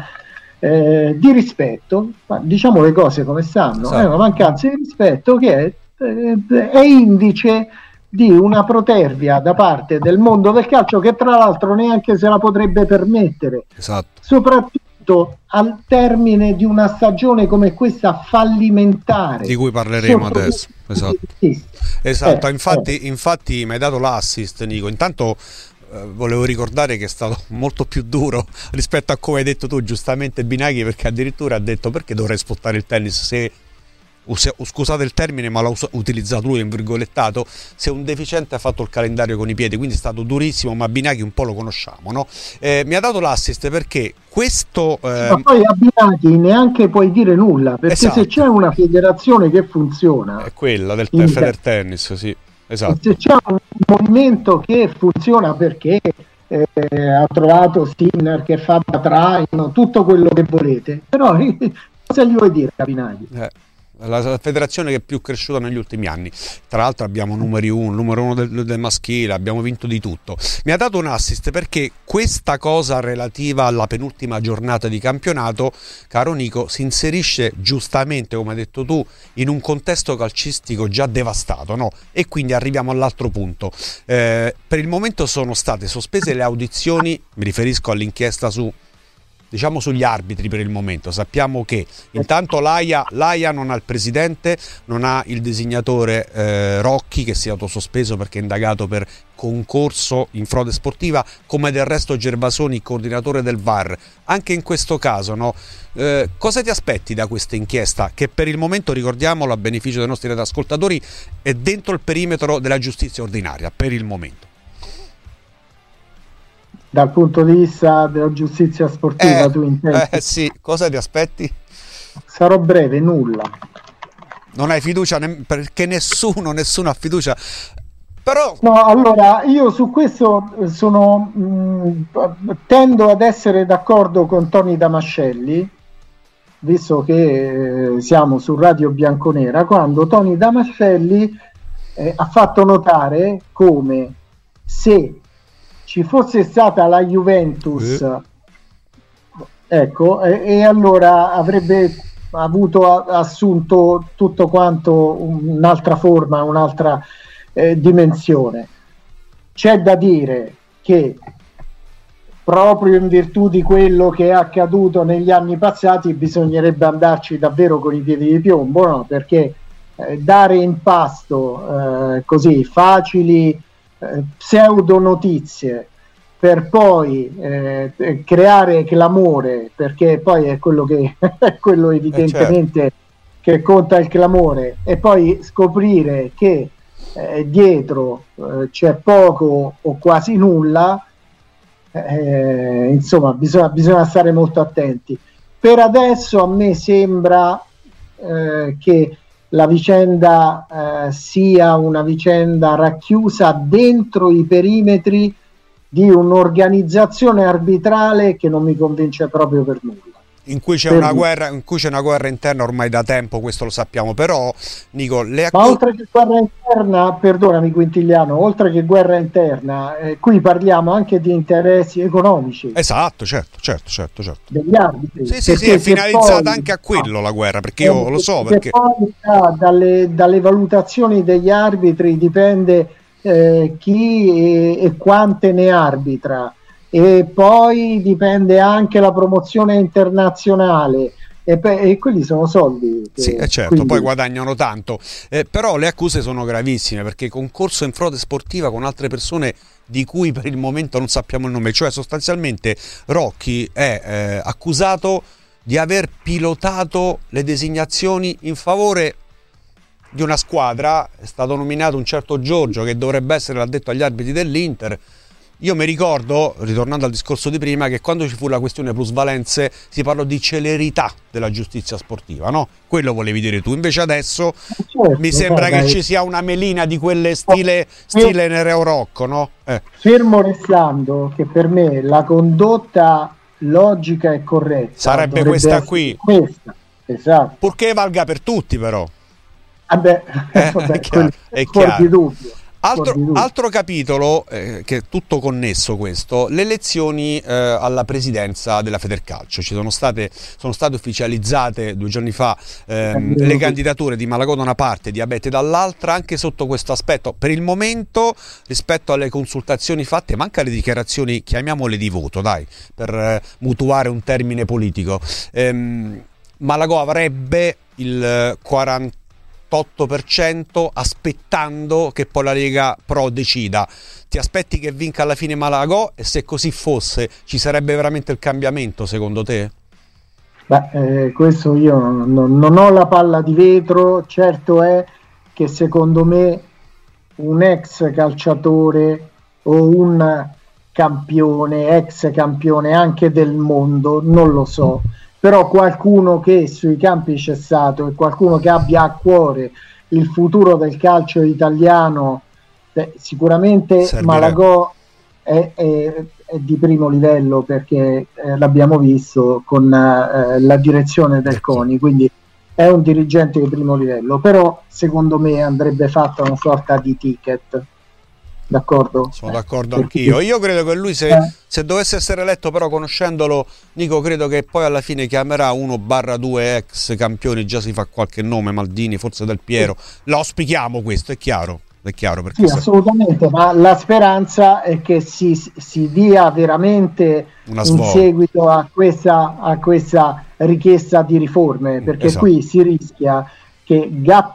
Eh, di rispetto, ma diciamo le cose come stanno, esatto. È una mancanza di rispetto che è, eh, è indice di una protervia da parte del mondo del calcio, che tra l'altro neanche se la potrebbe permettere, esatto. soprattutto al termine di una stagione come questa fallimentare, di cui parleremo adesso. Esatto, esatto. Eh, infatti, eh. infatti mi hai dato l'assist, Nico. Intanto volevo ricordare che è stato molto più duro rispetto a come hai detto tu giustamente, Binaghi, perché addirittura ha detto: perché dovrei spostare il tennis se, scusate il termine ma l'ha utilizzato lui in virgolettato, se un deficiente ha fatto il calendario con i piedi, quindi è stato durissimo, ma Binaghi un po' lo conosciamo, no? Eh, mi ha dato l'assist perché questo eh... ma poi a Binaghi neanche puoi dire nulla, perché esatto. se c'è una federazione che funziona è quella del Feder Tennis, sì. Esatto. Se c'è un movimento che funziona, perché eh, ha trovato Sinner che fa da traino, tutto quello che volete, però cosa gli vuoi dire a Binaghi? Eh. La federazione che è più cresciuta negli ultimi anni, tra l'altro abbiamo numeri uno, numero uno del, del maschile, abbiamo vinto di tutto. Mi ha dato un assist perché questa cosa relativa alla penultima giornata di campionato, caro Nico, si inserisce giustamente, come hai detto tu, in un contesto calcistico già devastato, no? E quindi arriviamo all'altro punto. Eh, per il momento sono state sospese le audizioni, mi riferisco all'inchiesta su diciamo sugli arbitri per il momento. Sappiamo che intanto l'AIA, l'AIA non ha il presidente, non ha il designatore eh, Rocchi, che si è autosospeso perché è indagato per concorso in frode sportiva, come del resto Gervasoni, coordinatore del V A R. Anche in questo caso, no? Eh, cosa ti aspetti da questa inchiesta che per il momento, ricordiamolo a beneficio dei nostri ascoltatori, è dentro il perimetro della giustizia ordinaria per il momento? dal punto di vista della giustizia sportiva, eh, tu intendi? Eh sì, cosa ti aspetti? Sarò breve, nulla. Non hai fiducia ne- perché nessuno, nessuno ha fiducia. Però No, allora io su questo sono mh, tendo ad essere d'accordo con Tony Damascelli, visto che eh, siamo su Radio Bianconera, quando Tony Damascelli eh, ha fatto notare come se ci fosse stata la Juventus, Eh. ecco, e, e allora avrebbe avuto assunto tutto quanto un'altra forma, un'altra eh, dimensione. C'è da dire che proprio in virtù di quello che è accaduto negli anni passati bisognerebbe andarci davvero con i piedi di piombo, no? Perché eh, dare in pasto eh, così facili eh, pseudo notizie per poi eh, creare clamore, perché poi è quello che è quello evidentemente eh certo. che conta, il clamore, e poi scoprire che eh, dietro eh, c'è poco o quasi nulla, eh, insomma bisogna, bisogna stare molto attenti. Per adesso a me sembra eh, che la vicenda eh, sia una vicenda racchiusa dentro i perimetri di un'organizzazione arbitrale che non mi convince proprio per nulla. In cui c'è Per una me. guerra, in cui c'è una guerra interna ormai da tempo, questo lo sappiamo, però Nico, le Ma accu- oltre che guerra interna, perdonami Quintiliano, oltre che guerra interna, eh, qui parliamo anche di interessi economici Esatto, certo, certo, certo, certo. degli arbitri. Sì, sì, sì, Perché è se finalizzata poi- anche a quello la guerra, perché eh, io lo so, perché poi da- dalle, dalle valutazioni degli arbitri dipende eh, chi e, e quante ne arbitra, e poi dipende anche la promozione internazionale, e, pe- e quelli sono soldi che- sì, è certo, quindi- poi guadagnano tanto. Eh, però le accuse sono gravissime, perché concorso in frode sportiva con altre persone di cui per il momento non sappiamo il nome, cioè sostanzialmente Rocchi è eh, accusato di aver pilotato le designazioni in favore di una squadra. È stato nominato un certo Giorgio che dovrebbe essere l'addetto agli arbitri dell'Inter. Io mi ricordo, ritornando al discorso di prima, che quando ci fu la questione plusvalenze si parlò di celerità della giustizia sportiva, no? Quello volevi dire tu. Invece adesso Certo, mi sembra guarda, che ci sia una melina di quelle stile, stile Nereo Rocco, no? Eh. fermo restando che per me la condotta logica e corretta Sarebbe dovrebbe questa essere qui. questa, esatto. Purché valga per tutti, però. Vabbè, Eh, vabbè, è chiaro, è fuori chiaro. di dubbio. Altro, fuori di dubbio. altro capitolo, eh, che è tutto connesso questo, le elezioni eh, alla presidenza della Federcalcio. Ci sono state, sono state ufficializzate due giorni fa ehm, le candidature di Malagò da una parte e di Abete dall'altra, anche sotto questo aspetto. Per il momento, rispetto alle consultazioni fatte, manca le dichiarazioni, chiamiamole di voto, dai, per eh, mutuare un termine politico. Ehm, Malagò avrebbe il quarantotto per cento aspettando che poi la Lega Pro decida. Ti aspetti che vinca alla fine Malagò, e se così fosse ci sarebbe veramente il cambiamento secondo te? Beh, eh, questo io non, non- non ho la palla di vetro. Certo è che secondo me un ex calciatore o un campione, ex campione anche del mondo, non lo so, però qualcuno che sui campi c'è stato e qualcuno che abbia a cuore il futuro del calcio italiano, beh, sicuramente Servirebbe. Malagò è, è- è di primo livello, perché eh, l'abbiamo visto con eh, la direzione del CONI, quindi è un dirigente di primo livello, però secondo me andrebbe fatta una sorta di ticket, d'accordo? Sono d'accordo Perché- anch'io. Io credo che lui, se, Eh. se dovesse essere eletto, però conoscendolo, Nico, credo che poi alla fine chiamerà uno barra due ex campioni, già si fa qualche nome, Maldini, forse Del Piero. Lo auspichiamo questo, è chiaro. È chiaro, perché Sì, se- assolutamente, ma la speranza è che si, si dia veramente Una un svolta. seguito a questa, a questa richiesta di riforme, perché Esatto. qui si rischia che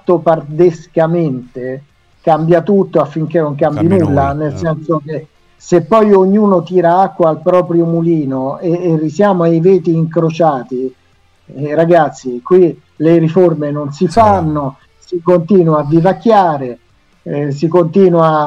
gattopardescamente cambia tutto affinché non cambi, Cambi nulla, nulla, nel eh. senso che se poi ognuno tira acqua al proprio mulino e, e siamo ai veti incrociati, eh, ragazzi, qui le riforme non si fanno, si continua a vivacchiare, eh, si continua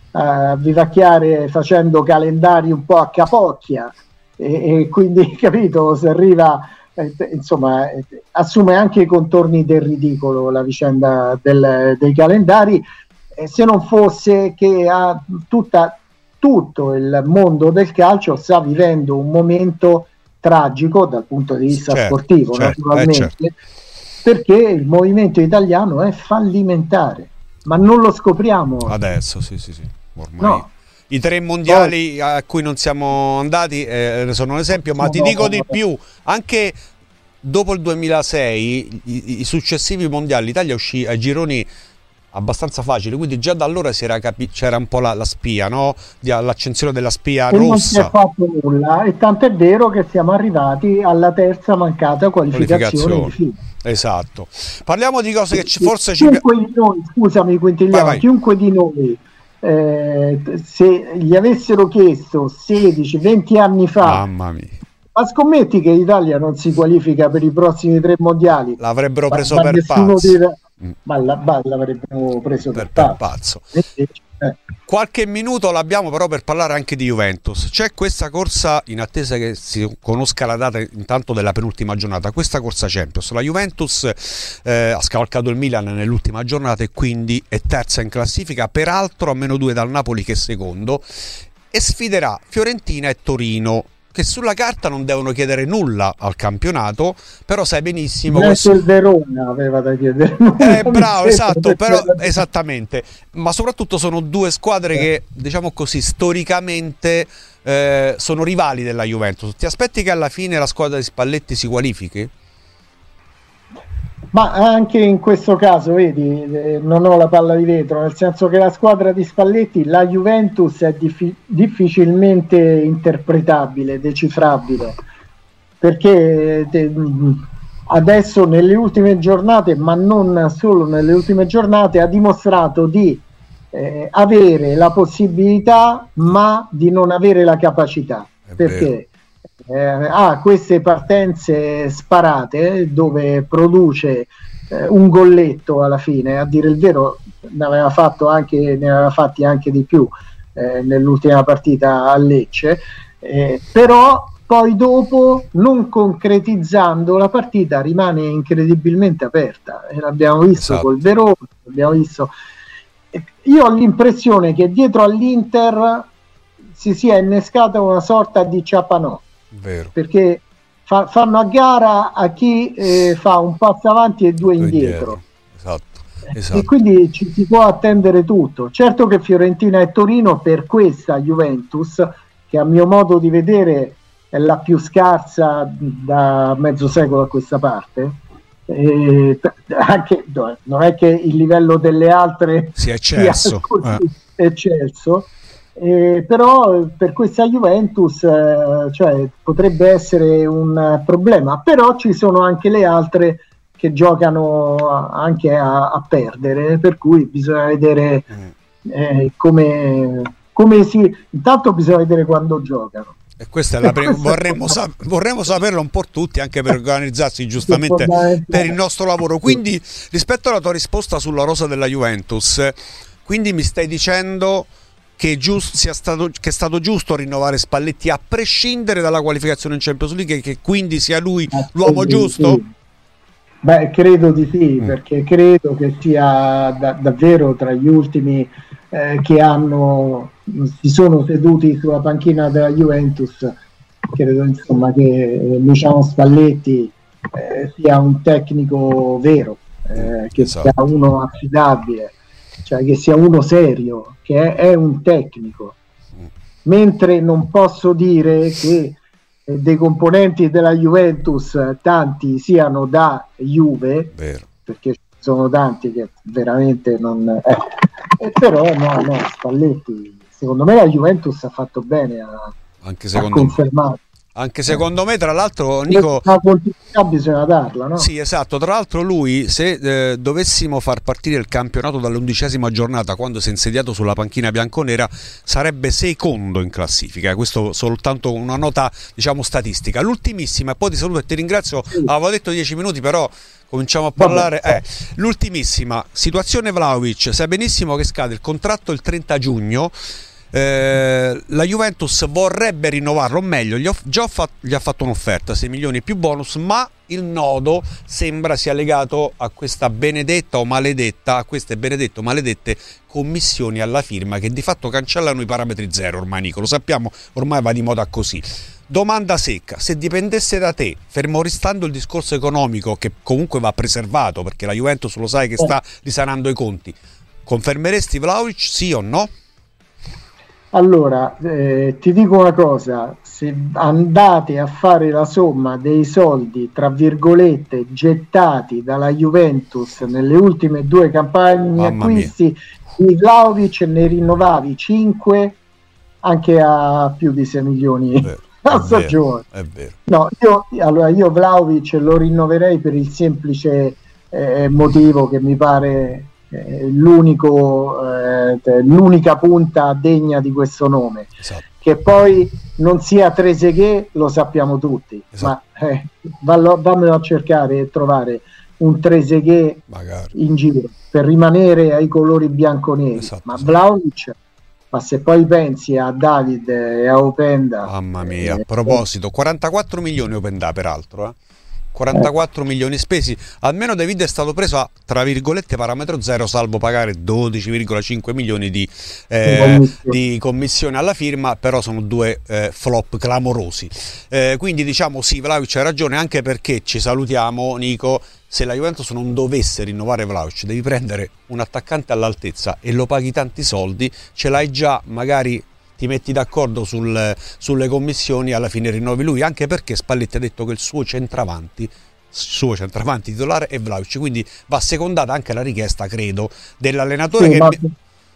a vivacchiare facendo calendari un po' a capocchia e, e quindi capito, si arriva eh, insomma eh, assume anche i contorni del ridicolo la vicenda del, dei calendari, eh, se non fosse che ha tutta, tutto il mondo del calcio sta vivendo un momento tragico dal punto di vista certo, sportivo certo, naturalmente eh, certo. Perché il movimento italiano è fallimentare, ma non lo scopriamo adesso, sì sì sì ormai no. I tre mondiali oh. a cui non siamo andati eh, sono un esempio, ma no, ti dico no, di no. più, anche dopo il duemilasei i, i successivi mondiali l'Italia uscì ai gironi abbastanza facile, quindi già da allora si era capi- c'era un po' la, la spia, no? L'accensione della spia e rossa. Non si è fatto nulla, e tanto è vero che siamo arrivati alla terza mancata qualificazione, qualificazione. Di fine. Esatto. Parliamo di cose che ci, forse ci chiunque di noi, scusami Quintiliano, vai, vai. chiunque di noi eh, se gli avessero chiesto sedici venti anni fa, mamma mia, ma scommetti che l'Italia non si qualifica per i prossimi tre mondiali, l'avrebbero preso ma, per ma pazzo dire, mm. ma, la, ma l'avrebbero preso per, per pazzo, pazzo. Eh. Qualche minuto l'abbiamo però per parlare anche di Juventus. C'è questa corsa, in attesa che si conosca la data intanto della penultima giornata, questa corsa Champions. La Juventus eh, ha scavalcato il Milan nell'ultima giornata e quindi è terza in classifica, peraltro a meno due dal Napoli che è secondo, e sfiderà Fiorentina e Torino, che sulla carta non devono chiedere nulla al campionato, però sai benissimo questo... il Verona aveva da chiedere eh, bravo, esatto, però, esattamente, ma soprattutto sono due squadre che, diciamo così, storicamente eh, sono rivali della Juventus. Ti aspetti che alla fine la squadra di Spalletti si qualifichi? Ma anche in questo caso, vedi, eh, non ho la palla di vetro, nel senso che la squadra di Spalletti, la Juventus, è diffi- difficilmente interpretabile, decifrabile, perché te, adesso nelle ultime giornate, ma non solo nelle ultime giornate, ha dimostrato di eh, avere la possibilità, ma di non avere la capacità. È perché? Vero. Eh, ha queste partenze sparate dove produce eh, un golletto alla fine, a dire il vero ne aveva fatto anche ne aveva fatti anche di più eh, nell'ultima partita a Lecce, eh, però poi dopo, non concretizzando, la partita rimane incredibilmente aperta, e l'abbiamo visto esatto. col Verona, l'abbiamo visto. Io ho l'impressione che dietro all'Inter si sia innescata una sorta di ciapanò. Vero. Perché fa, fanno a gara a chi eh, fa un passo avanti e due indietro, indietro. Esatto, esatto. E quindi ci si può attendere tutto. Certo che Fiorentina e Torino, per questa Juventus, che a mio modo di vedere è la più scarsa da mezzo secolo a questa parte, eh, anche, non è che il livello delle altre sia eccelso, sia così eh. eccelso. Eh, però per questa Juventus eh, cioè, potrebbe essere un problema, però ci sono anche le altre che giocano anche a, a perdere, per cui bisogna vedere eh, come, come si intanto bisogna vedere quando giocano. E questa è la prima, vorremmo, sa- vorremmo saperlo un po' tutti, anche per organizzarsi giustamente per il nostro lavoro. Quindi rispetto alla tua risposta sulla rosa della Juventus, quindi mi stai dicendo che, giusto, sia stato, che è stato giusto rinnovare Spalletti a prescindere dalla qualificazione in Champions League, e che quindi sia lui ah, l'uomo sì, giusto? Sì. Beh, credo di sì, mm. perché credo che sia da, davvero tra gli ultimi eh, che hanno si sono seduti sulla panchina della Juventus. Credo insomma che Luciano Spalletti eh, sia un tecnico vero, eh, che esatto. sia uno affidabile, cioè che sia uno serio, che è, è un tecnico, mentre non posso dire che eh, dei componenti della Juventus tanti siano da Juve, vero. Perché ci sono tanti che veramente non eh, eh, però no, no, Spalletti secondo me la Juventus ha fatto bene a, anche secondo a confermare. Anche secondo me, tra l'altro, Nico, la continuità bisogna darla, no? Sì, esatto. Tra l'altro lui, se eh, dovessimo far partire il campionato dall'undicesima giornata, quando si è insediato sulla panchina bianconera, sarebbe secondo in classifica. Questo soltanto una nota, diciamo, statistica. L'ultimissima, e poi ti saluto e ti ringrazio. Sì. Avevo detto dieci minuti, però Cominciamo a parlare. Eh, l'ultimissima situazione Vlahovic, sai benissimo che scade il contratto il trenta giugno. Eh, la Juventus vorrebbe rinnovarlo, o meglio gli, ho, già fatto, gli ha fatto un'offerta sei milioni più bonus, ma il nodo sembra sia legato a questa benedetta o maledetta a queste benedette o maledette commissioni alla firma che di fatto cancellano i parametri zero. Ormai Nico, lo sappiamo, ormai va di moda così. Domanda secca: se dipendesse da te, fermo restando il discorso economico che comunque va preservato perché la Juventus lo sai che sta risanando i conti, confermeresti Vlahovic, sì o no? Allora, eh, ti dico una cosa, se andate a fare la somma dei soldi, tra virgolette, gettati dalla Juventus nelle ultime due campagne acquisti, di Vlahovic ne rinnovavi cinque anche a più di sei milioni è vero, a stagione. È vero. No, io, allora, io Vlahovic lo rinnoverei per il semplice eh, motivo che mi pare... L'unico, eh, l'unica punta degna di questo nome, esatto. Che poi non sia Trezeguet lo sappiamo tutti, esatto. Ma eh, vallo, vammelo a cercare e trovare un Trezeguet magari in giro per rimanere ai colori bianconeri, esatto, ma esatto. Vlahovic, ma se poi pensi a David e a Openda, mamma mia, eh, a proposito, quarantaquattro milioni Openda peraltro, eh quarantaquattro milioni spesi, almeno David è stato preso a tra virgolette parametro zero, salvo pagare dodici virgola cinque milioni di, eh, di commissione alla firma, però sono due eh, flop clamorosi, eh, quindi diciamo sì, Vlahovic ha ragione, anche perché ci salutiamo Nico, se la Juventus non dovesse rinnovare Vlahovic devi prendere un attaccante all'altezza e lo paghi tanti soldi, ce l'hai già, magari ti metti d'accordo sul, sulle commissioni, alla fine rinnovi lui, anche perché Spalletti ha detto che il suo centravanti suo centravanti titolare è Vlahovic, quindi va secondata anche la richiesta, credo, dell'allenatore, sì, che mi...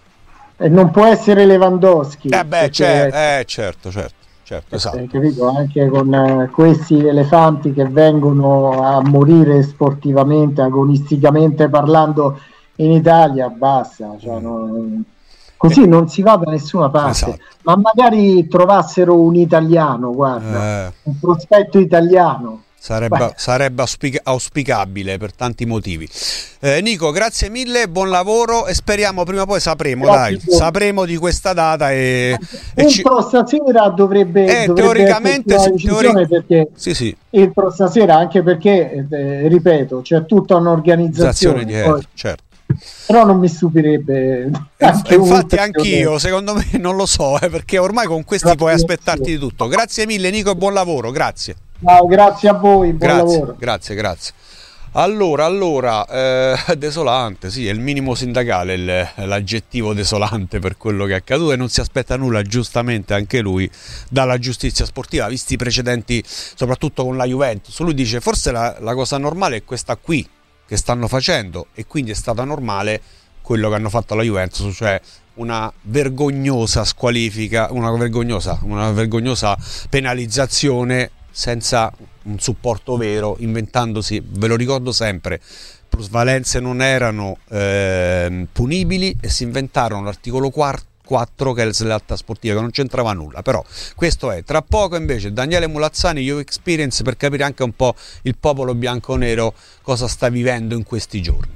e non può essere Lewandowski, eh beh, certo, eh, certo certo certo esatto. Eh, capito? Anche con eh, questi elefanti che vengono a morire sportivamente, agonisticamente parlando in Italia, basta, cioè, mm. non... così non si va da nessuna parte, esatto. Ma magari trovassero un italiano, guarda, eh. un prospetto italiano. Sarebbe, sarebbe auspic- auspicabile per tanti motivi. Eh, Nico, grazie mille, buon lavoro e speriamo prima o poi sapremo, dai, sapremo di questa data e, e ci... stasera dovrebbe, eh, dovrebbe teoricamente sì, teori... perché sì, sì. entro stasera, anche perché eh, ripeto, c'è tutta un'organizzazione di poi... certo. Però non mi stupirebbe anche infatti anch'io secondo me non lo so eh, perché ormai con questi grazie, puoi aspettarti di tutto. Grazie mille Nico e buon lavoro, grazie. Ciao, grazie a voi, buon grazie, lavoro. Grazie, grazie. Allora, allora eh, desolante, sì, è il minimo sindacale il, l'aggettivo desolante per quello che è accaduto e non si aspetta nulla, giustamente anche lui, dalla giustizia sportiva, visti i precedenti, soprattutto con la Juventus. Lui dice forse la, la cosa normale è questa qui che stanno facendo e quindi è stata normale quello che hanno fatto alla Juventus, cioè una vergognosa squalifica, una vergognosa, una vergognosa penalizzazione senza un supporto vero, inventandosi, ve lo ricordo sempre, plusvalenze non erano eh, punibili e si inventarono l'articolo quattro che è la slealtà sportiva, che non c'entrava nulla. Però questo è, tra poco invece Daniele Mulazzani, You Experience, per capire anche un po' il popolo bianconero cosa sta vivendo in questi giorni.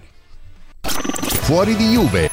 Fuori di Juve.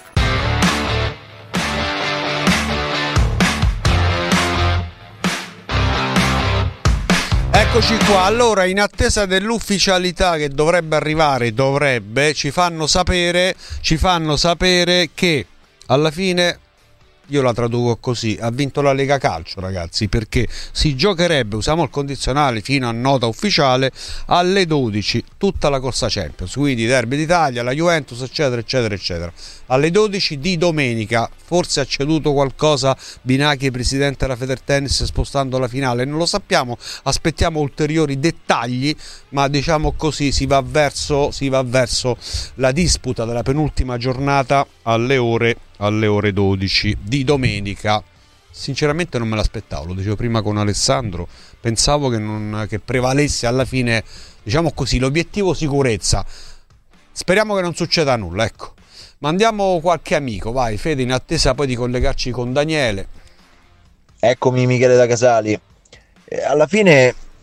Eccoci qua, allora in attesa dell'ufficialità che dovrebbe arrivare, dovrebbe, ci fanno sapere, ci fanno sapere che alla fine, io la traduco così, ha vinto la Lega Calcio ragazzi, perché si giocherebbe, usiamo il condizionale fino a nota ufficiale, alle dodici tutta la corsa Champions, quindi Derby d'Italia, la Juventus eccetera eccetera eccetera, alle dodici di domenica. Forse ha ceduto qualcosa Binaghi, presidente della Federtennis, spostando la finale, non lo sappiamo, aspettiamo ulteriori dettagli, ma diciamo così si va verso, si va verso la disputa della penultima giornata alle ore, alle ore dodici di domenica. Sinceramente non me l'aspettavo, lo dicevo prima con Alessandro, pensavo che, non, che prevalesse alla fine, diciamo così, l'obiettivo sicurezza. Speriamo che non succeda nulla, ecco. Mandiamo qualche amico, vai Fede, in attesa poi di collegarci con Daniele. Eccomi Michele da Casali. Eh, alla fine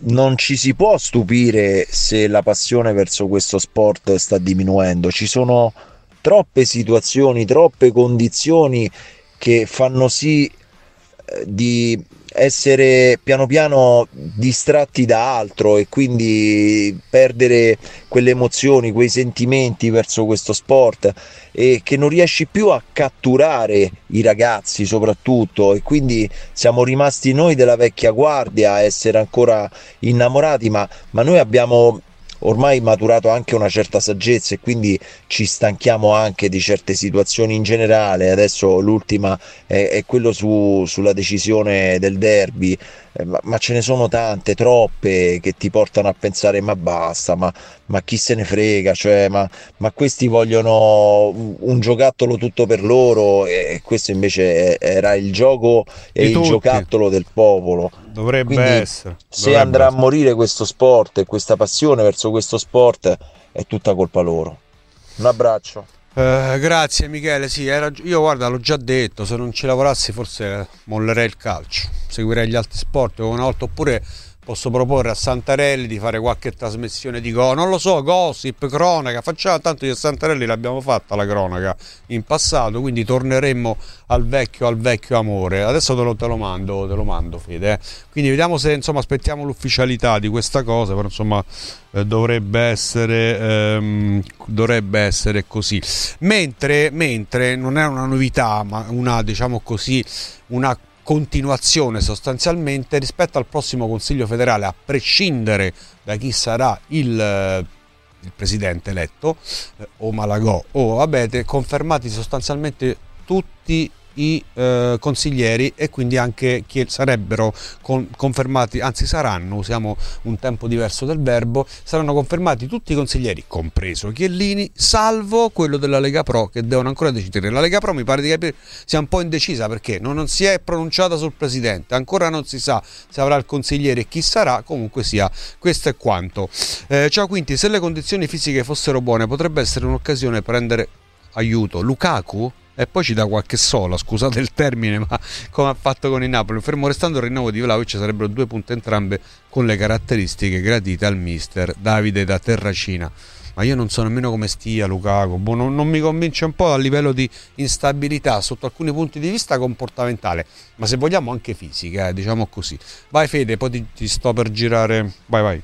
non ci si può stupire se la passione verso questo sport sta diminuendo. Ci sono troppe situazioni, troppe condizioni che fanno sì eh, di essere piano piano distratti da altro e quindi perdere quelle emozioni, quei sentimenti verso questo sport, e che non riesci più a catturare i ragazzi soprattutto, e quindi siamo rimasti noi della vecchia guardia a essere ancora innamorati, ma, ma noi abbiamo ormai maturato anche una certa saggezza e quindi ci stanchiamo anche di certe situazioni in generale. Adesso l'ultima è, è quello su, sulla decisione del derby, eh, ma, ma ce ne sono tante, troppe, che ti portano a pensare ma basta, ma, ma chi se ne frega, cioè, ma, ma questi vogliono un, un giocattolo tutto per loro, e questo invece era il gioco e il giocattolo del popolo. Dovrebbe Quindi, essere. se Dovrebbe andrà essere. a morire questo sport e questa passione verso questo sport, è tutta colpa loro. Un abbraccio. Eh, grazie Michele, sì, era, io guarda l'ho già detto, se non ci lavorassi forse mollerei il calcio, seguirei gli altri sport una volta, oppure posso proporre a Santarelli di fare qualche trasmissione di go, non lo so, gossip, cronaca, facciamo, tanto io e Santarelli l'abbiamo fatta la cronaca in passato, quindi torneremmo al vecchio al vecchio amore. Adesso te lo, te lo mando, te lo mando Fede, eh. Quindi vediamo se, insomma, aspettiamo l'ufficialità di questa cosa, però insomma eh, dovrebbe essere ehm, dovrebbe essere così. Mentre mentre non è una novità, ma una, diciamo così, una continuazione sostanzialmente rispetto al prossimo Consiglio federale, a prescindere da chi sarà il, il presidente eletto, eh, o Malagò o Abete, confermati sostanzialmente tutti i eh, consiglieri, e quindi anche chi sarebbero con, confermati, anzi saranno, usiamo un tempo diverso del verbo, saranno confermati tutti i consiglieri, compreso Chiellini, salvo quello della Lega Pro, che devono ancora decidere. La Lega Pro mi pare di capire sia un po' indecisa, perché non, non si è pronunciata sul presidente, ancora non si sa se avrà il consigliere e chi sarà. Comunque sia, questo è quanto. Eh, ciao Quinti, se le condizioni fisiche fossero buone potrebbe essere un'occasione per prendere aiuto Lukaku? E poi ci dà qualche sola, scusate il termine, ma come ha fatto con il Napoli. Fermo restando il rinnovo di Vlahovic, sarebbero due punte entrambe con le caratteristiche gradite al mister Davide da Terracina. Ma io non so nemmeno come stia Lukaku, boh, non, non mi convince un po' a livello di instabilità sotto alcuni punti di vista comportamentale, ma se vogliamo anche fisica, eh, diciamo così. Vai Fede, poi ti, ti sto per girare, vai vai.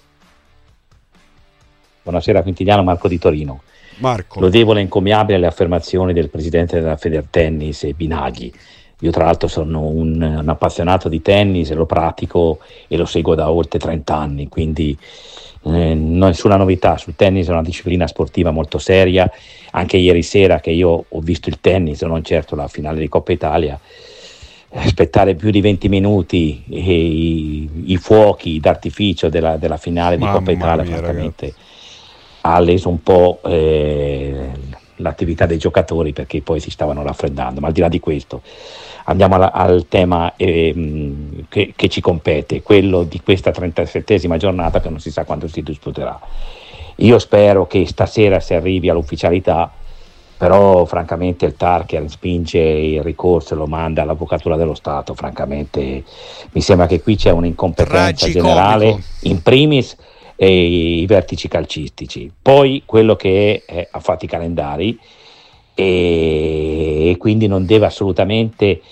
Buonasera Quintiliano, Marco di Torino. Marco. Lodevole e encomiabile le affermazioni del presidente della Federtennis Binaghi. Io tra l'altro sono un, un appassionato di tennis, lo pratico e lo seguo da oltre trenta anni, quindi eh, nessuna novità. Sul tennis è una disciplina sportiva molto seria. Anche ieri sera, che io ho visto il tennis, non certo la finale di Coppa Italia, aspettare più di venti minuti e i, i fuochi d'artificio della, della finale di Mamma Coppa Italia, mia, francamente ragazzi, ha leso un po' eh, l'attività dei giocatori, perché poi si stavano raffreddando. Ma al di là di questo andiamo alla, al tema eh, che, che ci compete, quello di questa trentasettesima giornata che non si sa quando si disputerà. Io spero che stasera si arrivi all'ufficialità, però francamente il T A R che spinge il ricorso e lo manda all'Avvocatura dello Stato, francamente mi sembra che qui c'è un'incompetenza Tragicomico. generale, in primis e i vertici calcistici, poi quello che è, è, ha fatto i calendari e, e quindi non deve assolutamente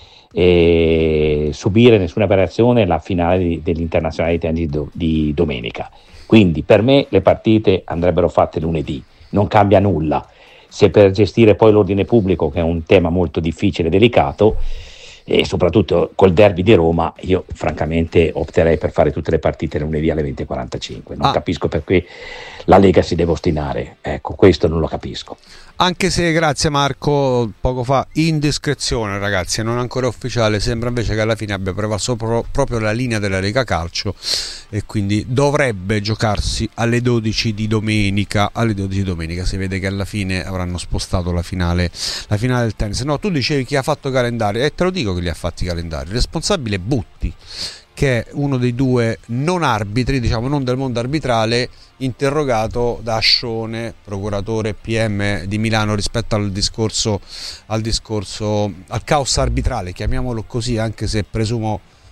eh, subire nessuna variazione la finale di, dell'Internazionale di tennis do, di domenica. Quindi per me le partite andrebbero fatte lunedì, non cambia nulla. Se per gestire poi l'ordine pubblico, che è un tema molto difficile e delicato, e soprattutto col derby di Roma, io francamente opterei per fare tutte le partite lunedì alle venti e quarantacinque. Non ah. capisco perché la Lega si deve ostinare, ecco, questo non lo capisco. Anche se, grazie Marco, poco fa, indiscrezione ragazzi, non ancora ufficiale, sembra invece che alla fine abbia prevalso pro- proprio la linea della Lega Calcio, e quindi dovrebbe giocarsi alle dodici di domenica. Alle dodici di domenica si vede che alla fine avranno spostato la finale, la finale del tennis. No, tu dicevi chi ha fatto i calendari, e te lo dico che li ha fatti i calendari. Il responsabile Butti, che è uno dei due non arbitri, diciamo non del mondo arbitrale, interrogato da Ascione, procuratore P M di Milano, rispetto al discorso al discorso al caos arbitrale, chiamiamolo così, anche se presumo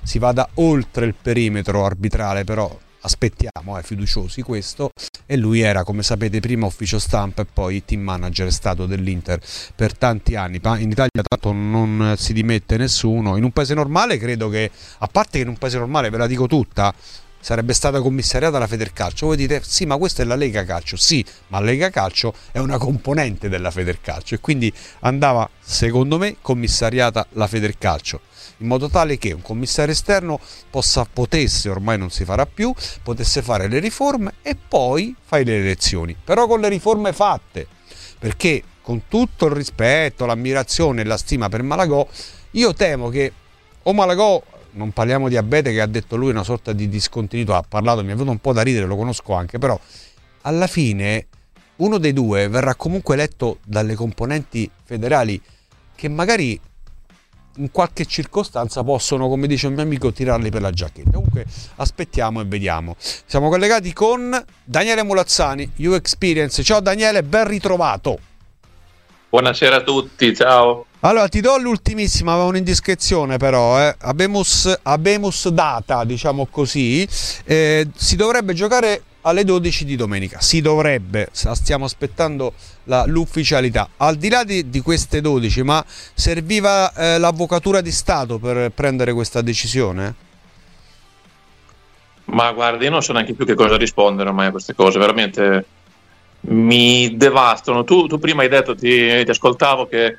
si vada oltre il perimetro arbitrale, però aspettiamo, eh, fiduciosi questo. E lui era, come sapete, prima ufficio stampa e poi team manager, è stato dell'Inter per tanti anni. In Italia tanto non si dimette nessuno. In un paese normale credo che, a parte che in un paese normale, ve la dico tutta, sarebbe stata commissariata la Federcalcio. Voi dite sì, ma questa è la Lega Calcio. Sì, ma la Lega Calcio è una componente della Federcalcio e quindi andava, secondo me, commissariata la Federcalcio, in modo tale che un commissario esterno possa, potesse, ormai non si farà più, potesse fare le riforme e poi fai le elezioni, però con le riforme fatte, perché con tutto il rispetto, l'ammirazione e la stima per Malagò, io temo che o Malagò, non parliamo di Abete che ha detto lui una sorta di discontinuità, ha parlato, mi è venuto un po' da ridere, lo conosco anche, però alla fine uno dei due verrà comunque eletto dalle componenti federali che magari in qualche circostanza possono, come dice un mio amico, tirarli per la giacchetta. Comunque aspettiamo e vediamo. Siamo collegati con Daniele Mulazzani, U Experience. Ciao Daniele, ben ritrovato. Buonasera a tutti, ciao. Allora ti do l'ultimissima, aveva un'indiscrezione però, eh. Abemus, Abemus data, diciamo così, eh, si dovrebbe giocare alle dodici di domenica, si dovrebbe, stiamo aspettando la, l'ufficialità. Al di là di, di queste dodici, ma serviva eh, l'avvocatura di Stato per prendere questa decisione? Ma guardi, io non so neanche più che cosa rispondere ormai a queste cose, veramente mi devastano. Tu, tu prima hai detto, ti, ti ascoltavo, che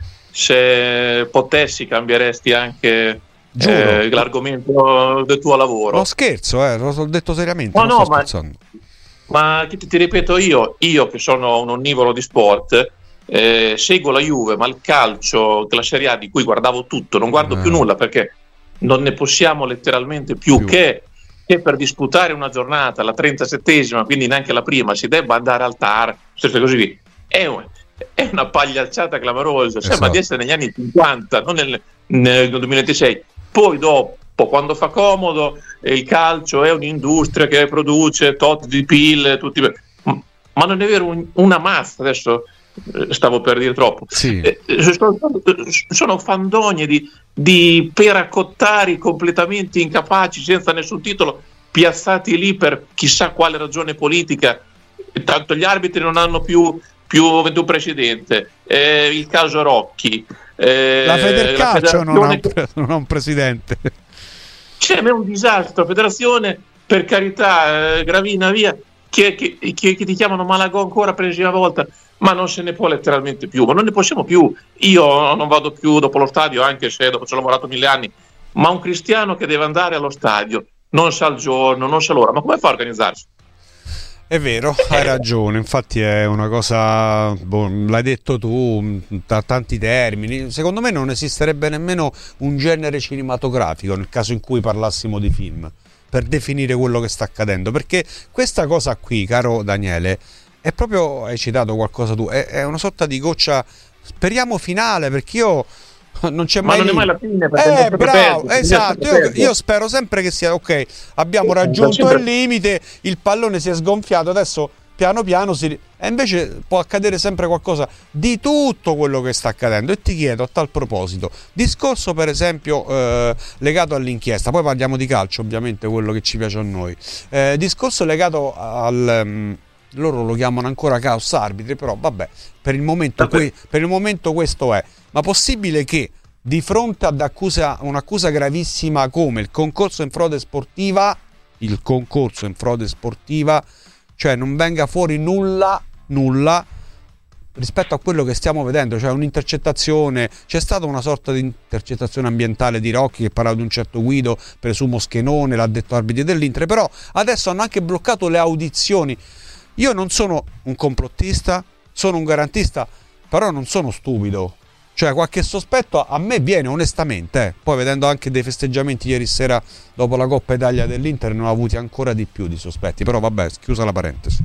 se potessi cambieresti anche eh, l'argomento del tuo lavoro. No, scherzo, eh, l'ho detto seriamente, no, non no, sto ma, scherzando. Ma ti, ti ripeto io, io che sono un onnivoro di sport, eh, seguo la Juve, ma il calcio, la Serie A di cui guardavo tutto, non guardo eh. più nulla, perché non ne possiamo letteralmente più, più. Che, che per disputare una giornata, la trentasettesima, quindi neanche la prima, si debba andare al T A R, così via. È, un, è una pagliacciata clamorosa, esatto. Sembra di essere negli anni cinquanta, non nel, nel duemilaventisei. Poi dopo, quando fa comodo, il calcio è un'industria che produce tot di pille, tutti, ma non è vero un, una mazza. Adesso stavo per dire troppo. Sì. Eh, sono, sono fandonie di, di peracottari completamente incapaci, senza nessun titolo, piazzati lì per chissà quale ragione politica. Tanto gli arbitri non hanno più, più un presidente. Eh, il caso Rocchi. Eh, la Federcalcio non ha un, pre- non ha un presidente. Cioè, è un disastro. Federazione, per carità, eh, Gravina, via, che, che, che, che ti chiamano Malagò ancora per l'ennesima volta, ma non se ne può letteralmente più, ma non ne possiamo più. Io non vado più dopo lo stadio, anche se dopo ci ho lavorato mille anni, ma un cristiano che deve andare allo stadio non sa il giorno, non sa l'ora, ma come fa a organizzarsi? È vero, hai ragione, infatti è una cosa, boh, l'hai detto tu, da tanti termini. Secondo me non esisterebbe nemmeno un genere cinematografico nel caso in cui parlassimo di film per definire quello che sta accadendo, perché questa cosa qui, caro Daniele, è proprio, hai citato qualcosa tu, è, è una sorta di goccia, speriamo finale, perché io non c'è mai, ma non è mai la fine, perché eh, bravo, perdi, esatto, io, io spero sempre che sia ok, abbiamo raggiunto il limite, il pallone si è sgonfiato, adesso piano piano si... e invece può accadere sempre qualcosa di tutto quello che sta accadendo. E ti chiedo a tal proposito, discorso per esempio eh, legato all'inchiesta, poi parliamo di calcio ovviamente, quello che ci piace a noi, eh, discorso legato al... Um, loro lo chiamano ancora caos arbitri, però vabbè, per il momento, que- per il momento questo è. Ma possibile che di fronte ad accusa, un'accusa gravissima come il concorso in frode sportiva, il concorso in frode sportiva, cioè non venga fuori nulla, nulla rispetto a quello che stiamo vedendo, cioè un'intercettazione, c'è stata una sorta di intercettazione ambientale di Rocchi che parlava di un certo Guido, presumo Schenone, l'ha detto arbitri dell'Inter, però adesso hanno anche bloccato le audizioni. Io non sono un complottista, sono un garantista, però non sono stupido. Cioè qualche sospetto a me viene onestamente, eh. Poi vedendo anche dei festeggiamenti ieri sera dopo la Coppa Italia dell'Inter ne ho avuti ancora di più di sospetti, però vabbè, chiusa la parentesi.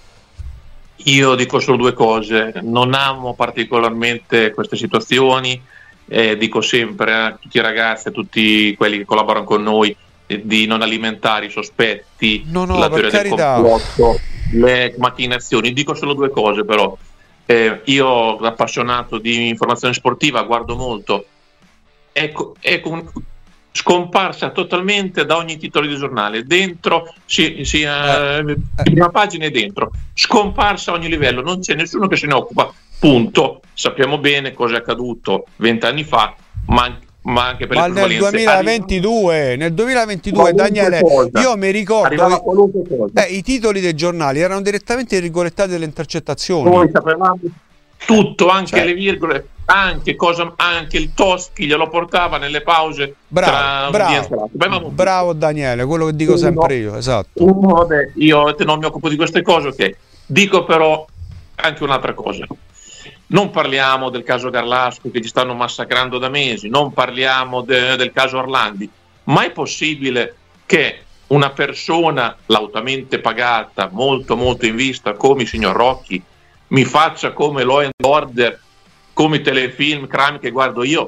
Io dico solo due cose, non amo particolarmente queste situazioni, eh, dico sempre a tutti i ragazzi, a tutti quelli che collaborano con noi, eh, di non alimentare i sospetti, no, no, la teoria del complotto, le macchinazioni. Dico solo due cose però. Eh, io, appassionato di informazione sportiva, guardo molto. Ecco, ecco un, scomparsa totalmente da ogni titolo di giornale, dentro sia, sia eh, eh. prima pagina e dentro, scomparsa a ogni livello, non c'è nessuno che se ne occupa, punto. Sappiamo bene cosa è accaduto vent'anni fa, ma, ma anche per ma le nel duemilaventidue, arriva, nel duemilaventidue Daniele, cosa. io mi ricordo eh, i titoli dei giornali erano direttamente rigolettati delle intercettazioni. Noi sapevamo tutto, anche cioè, le virgole, anche cosa, anche il Toschi glielo portava nelle pause. Bravo, bravo, bravo Daniele, quello che dico uno, sempre io, esatto. Uno, vabbè, io non mi occupo di queste cose, ok. Dico però anche un'altra cosa. Non parliamo del caso Garlasco che ci stanno massacrando da mesi, non parliamo de, del caso Orlandi, ma è possibile che una persona lautamente pagata, molto molto in vista, come il signor Rocchi, mi faccia come Law and Order, come i telefilm, crime che guardo io,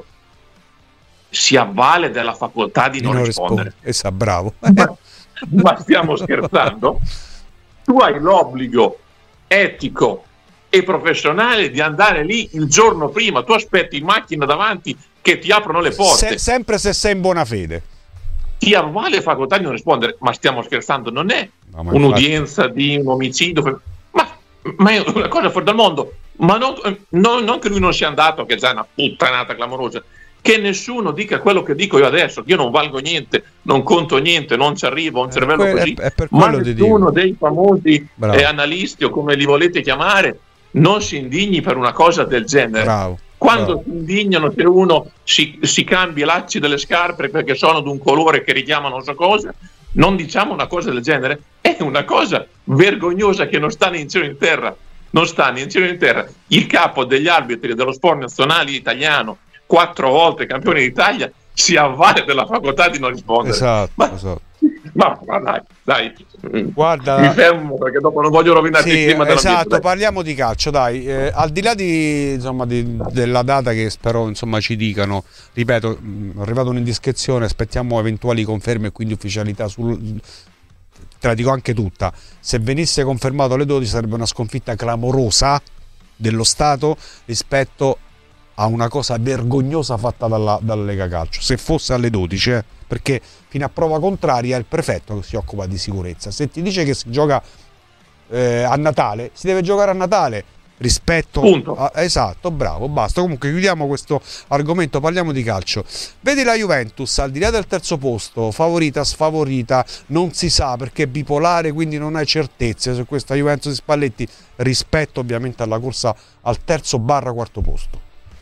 si avvale della facoltà di, di non, non rispondere. Essa, bravo. Ma, ma stiamo scherzando? Tu hai l'obbligo etico e professionale di andare lì il giorno prima, tu aspetti in macchina davanti che ti aprono le porte. Se, sempre se sei in buona fede. Ti avvale facoltà di non rispondere, ma stiamo scherzando, non è no, un'udienza infatti... di un omicidio, ma, ma è una cosa fuori dal mondo. Ma non, non, non che lui non sia andato, che è già una puttanata clamorosa, che nessuno dica quello che dico io adesso, che io non valgo niente, non conto niente, non ci arrivo, ho un cervello eh, così, è, è per ma nessuno dei famosi eh, analisti o come li volete chiamare non si indigni per una cosa del genere. Bravo, quando bravo. si indignano se uno si, si cambia i lacci delle scarpe perché sono di un colore che richiama non so cosa, non diciamo una cosa del genere, è una cosa vergognosa che non sta né in cielo né in terra. Non sta né in cielo né in terra. Il capo degli arbitri dello sport nazionale italiano, quattro volte campione d'Italia, si avvale della facoltà di non rispondere. Esatto, ma, esatto. ma, ma dai, dai. Guarda, mi fermo perché dopo non voglio rovinarti sì, il clima della esatto, vita, parliamo di calcio, dai. Eh, al di là di, insomma, di, della data che spero insomma ci dicano, ripeto, è arrivata un'indiscrezione, aspettiamo eventuali conferme e quindi ufficialità sul... Te la dico anche tutta, se venisse confermato alle dodici sarebbe una sconfitta clamorosa dello Stato rispetto a una cosa vergognosa fatta dalla, dalla Lega Calcio, se fosse alle dodici, eh, perché fino a prova contraria è il prefetto che si occupa di sicurezza. Se ti dice che si gioca eh, a Natale, si deve giocare a Natale rispetto a, esatto, bravo, basta. Comunque chiudiamo questo argomento, parliamo di calcio. Vedi la Juventus al di là del terzo posto, favorita, sfavorita, non si sa perché è bipolare, quindi non hai certezze su questa Juventus di Spalletti rispetto ovviamente alla corsa al terzo barra quarto posto.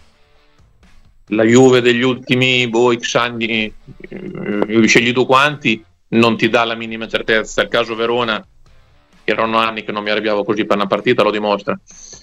La Juve degli ultimi boh, X anni, eh, scegli tu quanti, non ti dà la minima certezza. Il caso Verona, erano anni che non mi arrabbiavo così per una partita, lo dimostra.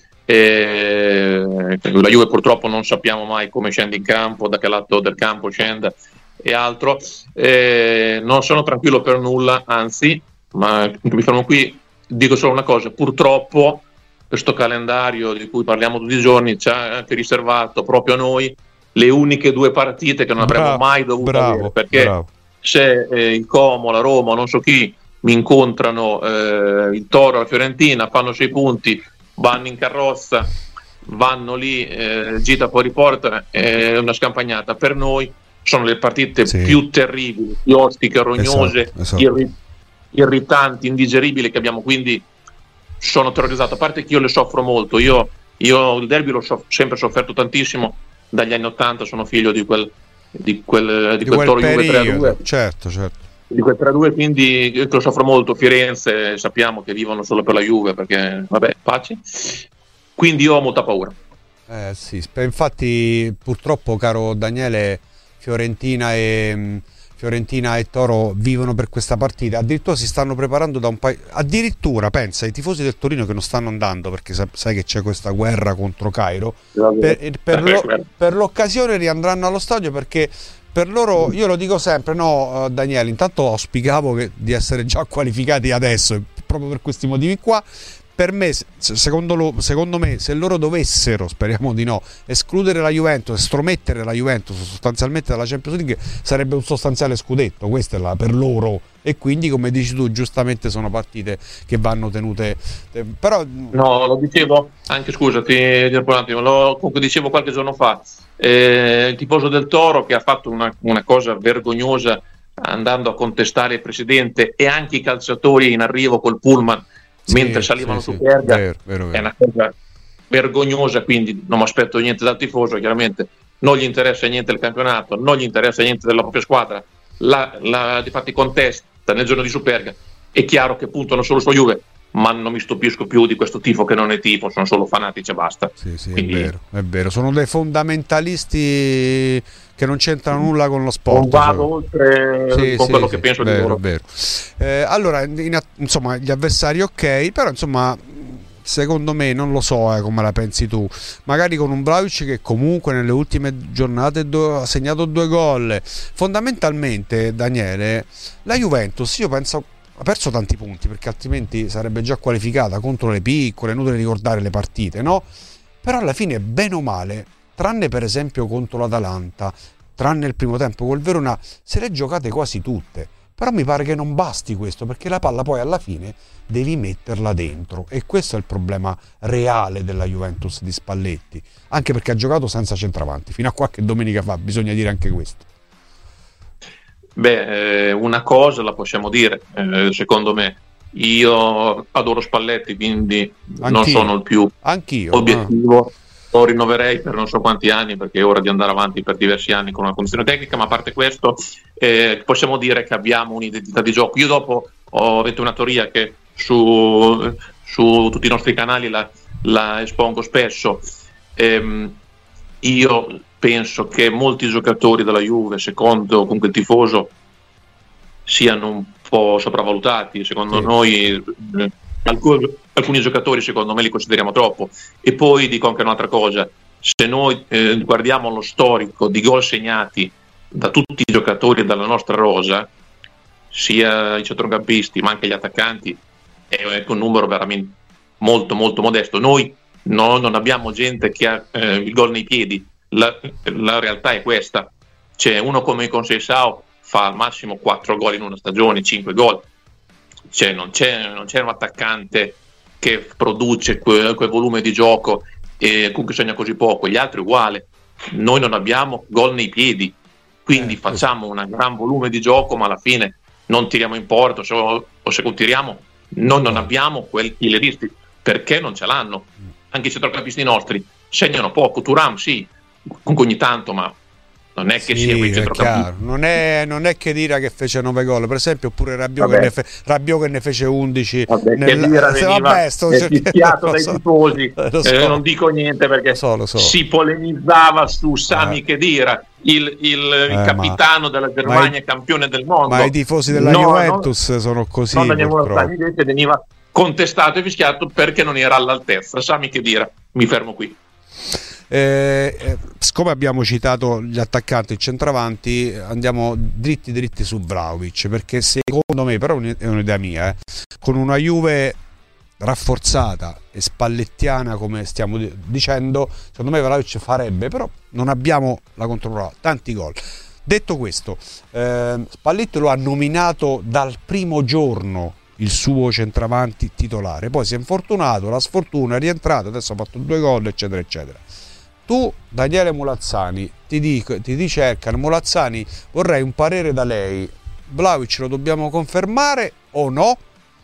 E la Juve purtroppo non sappiamo mai come scende in campo, da che lato del campo scenda e altro. E non sono tranquillo per nulla, anzi, ma mi fermo qui, dico solo una cosa: purtroppo questo calendario di cui parliamo tutti i giorni ci ha anche riservato proprio a noi le uniche due partite che non avremmo bravo, mai dovuto bravo, avere, perché bravo. se eh, il Como, la Roma, non so chi mi incontrano eh, il Toro, la Fiorentina, fanno sei punti, vanno in carrozza, vanno lì, eh, gita fuori porta, è una scampagnata. Per noi sono le partite sì. più terribili, più ostiche, rognose, esatto, esatto. Irri- irritanti, indigeribili che abbiamo, quindi sono terrorizzato. A parte che io le soffro molto, io, io il derby l'ho soff- sempre sofferto tantissimo dagli anni ottanta, sono figlio di quel, di quel, di di quel quel Toro Juve tre a due. Certo, certo. Di quel tre a due, quindi io lo soffro molto. Firenze sappiamo che vivono solo per la Juve perché vabbè, pace, quindi io ho molta paura. Eh sì, infatti purtroppo, caro Daniele, Fiorentina e Fiorentina e Toro vivono per questa partita, addirittura si stanno preparando da un paio, addirittura pensa ai tifosi del Torino che non stanno andando perché sai che c'è questa guerra contro Cairo, per, per, lo, per l'occasione riandranno allo stadio, perché per loro, io lo dico sempre, no Daniele, intanto auspicavo che, di essere già qualificati adesso, proprio per questi motivi qua. Per me, secondo, lo, secondo me, se loro dovessero, speriamo di no, escludere la Juventus, estromettere la Juventus sostanzialmente dalla Champions League, sarebbe un sostanziale scudetto, questa è la per loro, e quindi come dici tu giustamente sono partite che vanno tenute, però no, lo dicevo anche, scusati un attimo, lo, comunque dicevo qualche giorno fa, eh, il tifoso del Toro che ha fatto una, una cosa vergognosa andando a contestare il presidente e anche i calciatori in arrivo col pullman sì, mentre salivano sì, su sì. Perga, vero, vero, vero. È una cosa vergognosa, quindi non mi aspetto niente dal tifoso, chiaramente non gli interessa niente il campionato, non gli interessa niente della propria squadra, la, la, difatti contesta nel giorno di Superga, è chiaro che puntano solo su Juve, ma non mi stupisco più di questo tifo che non è tifo, sono solo fanatici e basta. Sì, sì, quindi, è vero, è vero, sono dei fondamentalisti che non c'entrano nulla con lo sport. Non vado cioè. oltre sì, con sì, quello sì, che penso vero, di loro. Vero. Eh, allora, in, insomma, gli avversari ok, però insomma, secondo me, non lo so eh, come la pensi tu, magari con un Vlahovic che comunque nelle ultime giornate do, ha segnato due gol. Fondamentalmente, Daniele, la Juventus, io penso, ha perso tanti punti perché altrimenti sarebbe già qualificata contro le piccole, è inutile ricordare le partite, no? Però alla fine, bene o male, tranne per esempio contro l'Atalanta, tranne il primo tempo col Verona, se le giocate quasi tutte. Però mi pare che non basti questo, perché la palla poi alla fine devi metterla dentro, e questo è il problema reale della Juventus di Spalletti, anche perché ha giocato senza centravanti fino a qualche domenica fa, bisogna dire anche questo. Beh, eh, una cosa la possiamo dire, eh, secondo me, io adoro Spalletti, quindi Anch'io. non sono il più Anch'io, obiettivo, no. Lo rinnoverei per non so quanti anni, perché è ora di andare avanti per diversi anni con una condizione tecnica, ma a parte questo eh, possiamo dire che abbiamo un'identità di gioco. Io dopo ho avuto una teoria che su, su tutti i nostri canali la, la espongo spesso. ehm, io penso che molti giocatori della Juve, secondo comunque il tifoso, siano un po' sopravvalutati. Secondo sì. noi eh, alcuni, alcuni giocatori secondo me li consideriamo troppo. E poi dico anche un'altra cosa: se noi eh, guardiamo lo storico di gol segnati da tutti i giocatori della nostra rosa, sia i centrocampisti ma anche gli attaccanti, è un numero veramente molto molto modesto. Noi no, non abbiamo gente che ha eh, il gol nei piedi. La, la realtà è questa: c'è uno come Conceição, fa al massimo quattro gol in una stagione, cinque gol. Cioè, non c'è, non c'è un attaccante che produce quel, quel volume di gioco e comunque segna così poco. Gli altri uguale. Noi non abbiamo gol nei piedi, quindi eh, facciamo un gran volume di gioco, ma alla fine non tiriamo in porto, se, o se tiriamo noi non abbiamo quei killeristi, perché non ce l'hanno. Anche i centrocampisti nostri segnano poco. Thuram sì, comunque ogni tanto, ma non è che sì, sia quei centrocampisti. Non è, non è che Dira che fece nove gol, per esempio, oppure Rabiot che, ne fe, Rabiot che ne fece undici. Vabbè, nel, che Dira veniva vabbè, sto fischiato dai so, tifosi, so, eh, non dico niente perché lo so, lo so. si polemizzava su Sami eh. Khedira, il, il, eh, il capitano ma, della Germania, i, campione del mondo. Ma i tifosi della no, Juventus non, sono così. Non invece veniva contestato e fischiato perché non era all'altezza. Sami Khedira, mi fermo qui. Eh, eh, siccome abbiamo citato gli attaccanti e i centravanti, andiamo dritti dritti su Vlahovic, perché secondo me, però è un'idea mia, eh, con una Juve rafforzata e spallettiana come stiamo dicendo, secondo me Vlahovic farebbe, però non abbiamo la controprova, tanti gol. Detto questo, eh, Spalletti lo ha nominato dal primo giorno il suo centravanti titolare, poi si è infortunato, la sfortuna è rientrato, adesso ha fatto due gol eccetera eccetera. Tu, Daniele Mulazzani, ti, dico, ti ricercano, Mulazzani, vorrei un parere da lei, Vlahovic lo dobbiamo confermare o no?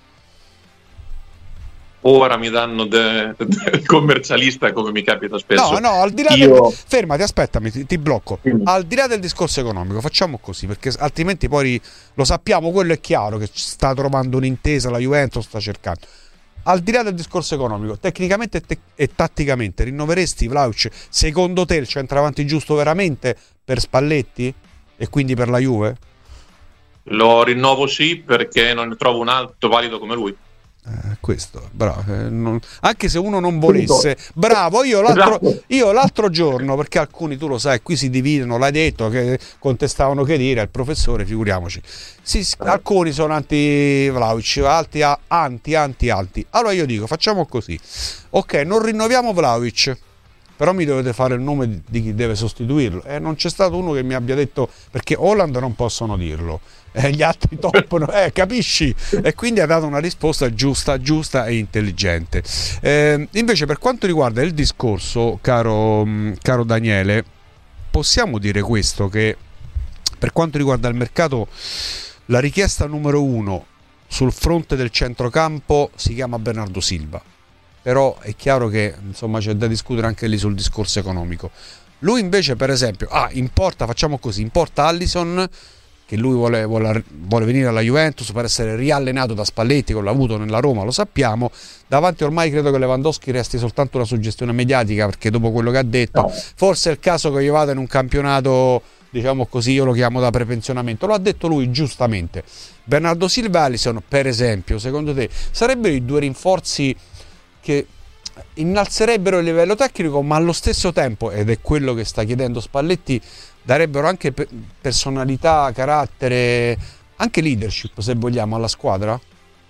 Ora mi danno del de commercialista, come mi capita spesso. No, no, al di là Io... del... fermati, aspettami, ti, ti blocco. Sì. Al di là del discorso economico, facciamo così, perché altrimenti poi lo sappiamo, quello è chiaro che sta trovando un'intesa, la Juventus sta cercando. Al di là del discorso economico, tecnicamente e, te- e tatticamente rinnoveresti Vlahovic? Secondo te il centravanti giusto veramente per Spalletti e quindi per la Juve? Lo rinnovo sì, perché non ne trovo un altro valido come lui. Eh, questo, bravo, eh, non, anche se uno non volesse, bravo. Io l'altro, io l'altro giorno, perché alcuni, tu lo sai, qui si dividono, l'hai detto, che contestavano che dire al professore, figuriamoci. Sì, eh. Alcuni sono anti Vlahovic, altri anti, anti, anti. Allora io dico, facciamo così, ok, non rinnoviamo Vlahovic, però mi dovete fare il nome di chi deve sostituirlo. E eh, non c'è stato uno che mi abbia detto, perché Holland non possono dirlo, eh, gli altri top, eh, capisci? E quindi ha dato una risposta giusta, giusta e intelligente. Eh, invece per quanto riguarda il discorso, caro, caro Daniele, possiamo dire questo, che per quanto riguarda il mercato la richiesta numero uno sul fronte del centrocampo si chiama Bernardo Silva, però è chiaro che insomma c'è da discutere anche lì sul discorso economico. Lui invece, per esempio, ah, importa, facciamo così, importa Alisson, che lui vuole, vuole, vuole venire alla Juventus per essere riallenato da Spalletti, che l'ha avuto nella Roma, lo sappiamo. Davanti ormai credo che Lewandowski resti soltanto una suggestione mediatica, perché dopo quello che ha detto, no. Forse è il caso che io vada in un campionato, diciamo così, io lo chiamo da prepensionamento. Lo ha detto lui giustamente. Bernardo Silva e Alisson, per esempio, secondo te sarebbero i due rinforzi che innalzerebbero il livello tecnico, ma allo stesso tempo, ed è quello che sta chiedendo Spalletti, darebbero anche personalità, carattere, anche leadership, se vogliamo, alla squadra?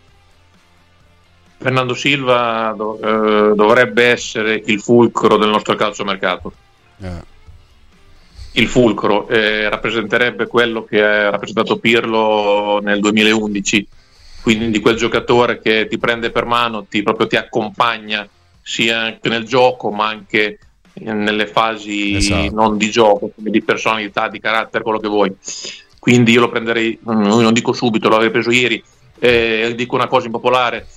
Fernando Silva dov- eh, dovrebbe essere il fulcro del nostro calciomercato. Eh. Il fulcro eh, rappresenterebbe quello che ha rappresentato Pirlo nel duemilaundici, quindi quel giocatore che ti prende per mano, ti, proprio ti accompagna sia anche nel gioco ma anche nelle fasi esatto. non di gioco, quindi di personalità, di carattere, quello che vuoi. Quindi io lo prenderei, non dico subito, l'avrei preso ieri, eh, dico una cosa impopolare,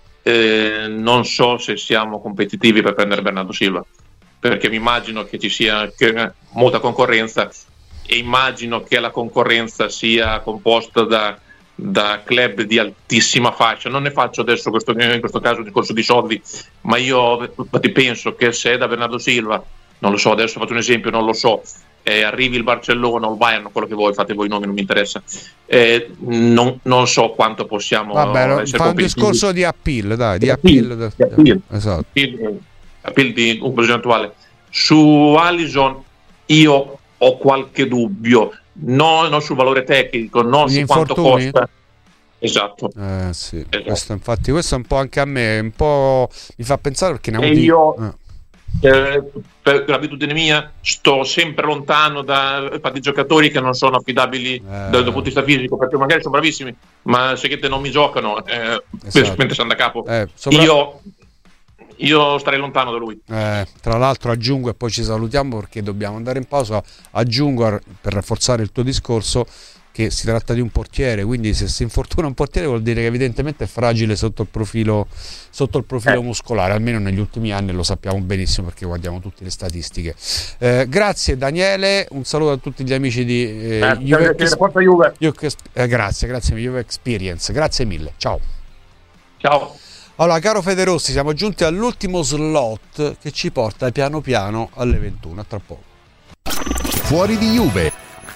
eh, non so se siamo competitivi per prendere Bernardo Silva, perché mi immagino che ci sia che, molta concorrenza, e immagino che la concorrenza sia composta da da club di altissima fascia. Non ne faccio adesso questo, in questo caso un discorso di soldi, ma io ti penso che se da Bernardo Silva, non lo so, adesso faccio un esempio, non lo so, eh, arrivi il Barcellona o il Bayern, quello che voi, fate voi i nomi, non mi interessa, eh, non, non so quanto possiamo Vabbè, essere fa un discorso di appeal, dai, di appeal, appeal, di appeal, esatto. appeal, appeal di un progetto. Su Alisson io ho qualche dubbio, no, non sul valore tecnico, non Gli su quanto infortuni? costa. Esatto. Eh, sì. Esatto. Questo, infatti, questo è un po' anche a me, un po' mi fa pensare, perché ne ho e avuti... io eh. eh, per l'abitudine mia sto sempre lontano da infatti, giocatori che non sono affidabili eh. dal, dal punto di vista fisico, perché magari sono bravissimi, ma se che te non mi giocano, eh, esatto. mentre stanno da capo. Eh, sopra... Io Io starei lontano da lui. Eh, tra l'altro aggiungo, e poi ci salutiamo perché dobbiamo andare in pausa, aggiungo per rafforzare il tuo discorso che si tratta di un portiere, quindi se si infortuna un portiere vuol dire che evidentemente è fragile sotto il profilo, sotto il profilo eh. muscolare, almeno negli ultimi anni lo sappiamo benissimo perché guardiamo tutte le statistiche. Eh, grazie Daniele, un saluto a tutti gli amici di eh, eh, Juve, Juve. Juve. Juve eh, grazie, grazie Juve Experience, grazie mille, ciao. Ciao. Allora, caro Federossi, siamo giunti all'ultimo slot che ci porta piano piano alle ventuno. A tra poco. Fuori di Juve.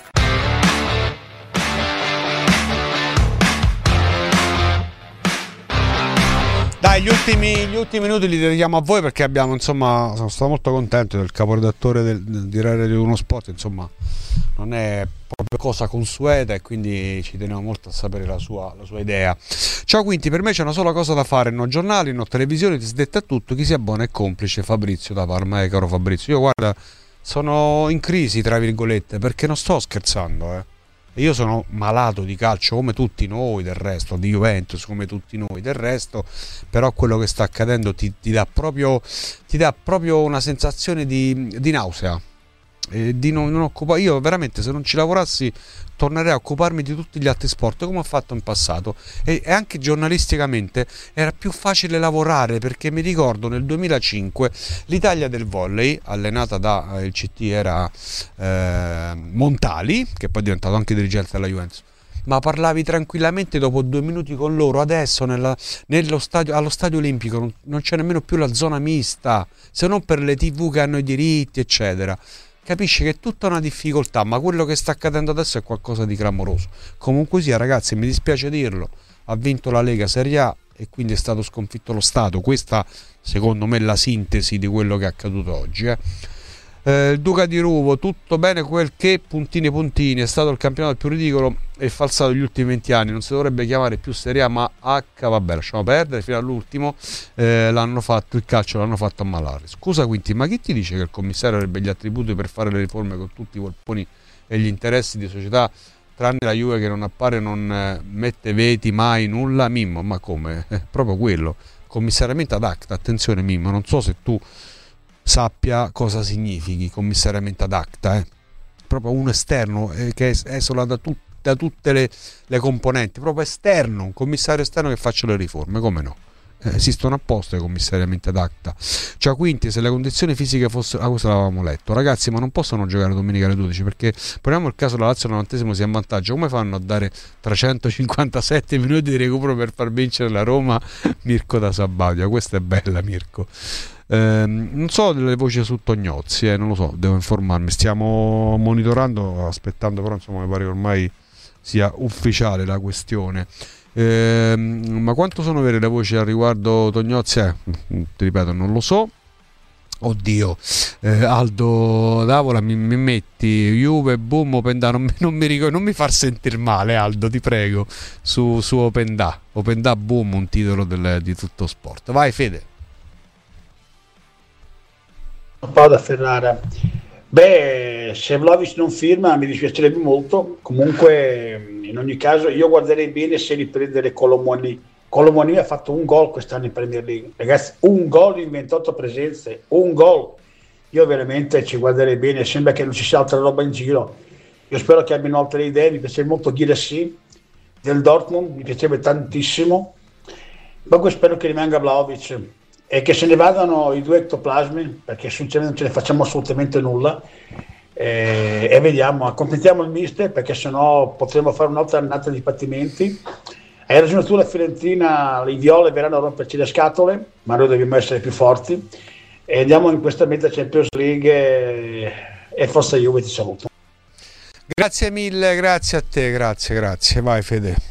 Dai, gli ultimi, gli ultimi minuti li dedichiamo a voi perché abbiamo, insomma, sono stato molto contento del caporedattore del, del, di Radio uno Sport, insomma, non è proprio cosa consueta e quindi ci tenevo molto a sapere la sua, la sua idea. Ciao Quinti, per me c'è una sola cosa da fare, no giornali, no televisione, ti sdetta a tutto, chi si abbona è complice. Fabrizio da Parma. Eh, caro Fabrizio, io guarda, sono in crisi tra virgolette perché non sto scherzando, eh. Io sono malato di calcio come tutti noi del resto, di Juventus come tutti noi del resto, però quello che sta accadendo ti, ti dà proprio ti dà proprio una sensazione di, di nausea, eh, di non, non occupare. Io veramente, se non ci lavorassi, tornerei a occuparmi di tutti gli altri sport come ho fatto in passato, e, e anche giornalisticamente era più facile lavorare, perché mi ricordo nel duemilacinque l'Italia del volley, allenata da eh, il C T era eh, Montali, che poi è diventato anche dirigente della Juventus, ma parlavi tranquillamente dopo due minuti con loro. Adesso nella, nello stadio, allo stadio olimpico non, non c'è nemmeno più la zona mista, se non per le tivù che hanno i diritti eccetera. Capisci che è tutta una difficoltà, ma quello che sta accadendo adesso è qualcosa di clamoroso. Comunque sia, ragazzi, mi dispiace dirlo, ha vinto la Lega Serie A e quindi è stato sconfitto lo Stato. Questa secondo me è la sintesi di quello che è accaduto oggi, eh. Eh, il Duca di Ruvo, tutto bene quel che, puntini puntini, è stato il campionato più ridicolo e falsato degli ultimi venti anni, non si dovrebbe chiamare più Serie A ma H, vabbè, lasciamo perdere, fino all'ultimo eh, l'hanno fatto, il calcio l'hanno fatto ammalare. Scusa Quinti, ma chi ti dice che il commissario avrebbe gli attributi per fare le riforme con tutti i polponi e gli interessi di società, tranne la Juve che non appare, non eh, mette veti mai, nulla? Mimmo, ma come? È proprio quello, commissariamento ad acta, attenzione Mimmo, non so se tu sappia cosa significhi commissariamento ad acta, eh? proprio un esterno eh, che esula da, tut- da tutte le, le componenti, proprio esterno, un commissario esterno che faccia le riforme, come no? Eh, esistono apposta i commissariamenti ad acta. Cioè, quindi se le condizioni fisiche fossero, ah, questo l'avevamo letto, ragazzi, ma non possono giocare domenica alle dodici, perché poniamo il caso la Lazio al novantesimo sia in vantaggio, come fanno a dare trecentocinquantasette minuti di recupero per far vincere la Roma? Mirko da Sabaudia, questa è bella, Mirko. Eh, non so delle voci su Tognozzi, eh, non lo so, devo informarmi, stiamo monitorando, aspettando, però insomma mi pare che ormai sia ufficiale la questione. Eh, ma quanto sono vere le voci al riguardo Tognozzi? Eh, ti ripeto, non lo so. Oddio, eh, Aldo Davola, mi, mi metti Juve, boom, Openda, non, non mi ricordo, non mi far sentire male, Aldo, ti prego, su, su Openda, Openda, boom, un titolo del, di Tutto Sport. Vai Fede. Vado a Ferrara. Beh, se Vlahovic non firma mi dispiacerebbe molto. Comunque, in ogni caso, io guarderei bene se riprendere Colomoni. Colomoni ha fatto un gol quest'anno in Premier League. Ragazzi, un gol in ventotto presenze, un gol. Io veramente ci guarderei bene, sembra che non ci sia altra roba in giro. Io spero che abbiano altre idee, mi piace molto Guirassy del Dortmund, mi piacerebbe tantissimo. Comunque spero che rimanga Vlahovic e che se ne vadano i due ectoplasmi, perché sinceramente non ce ne facciamo assolutamente nulla, e, e vediamo, accontentiamo il mister, perché sennò potremo fare un'altra annata di pattimenti. Hai ragione tu, la Fiorentina, i viole verranno a romperci le scatole, ma noi dobbiamo essere più forti e andiamo in questa mezza Champions League e, e forza Juve, ti saluto. Grazie mille, grazie a te, grazie, grazie, vai Fede.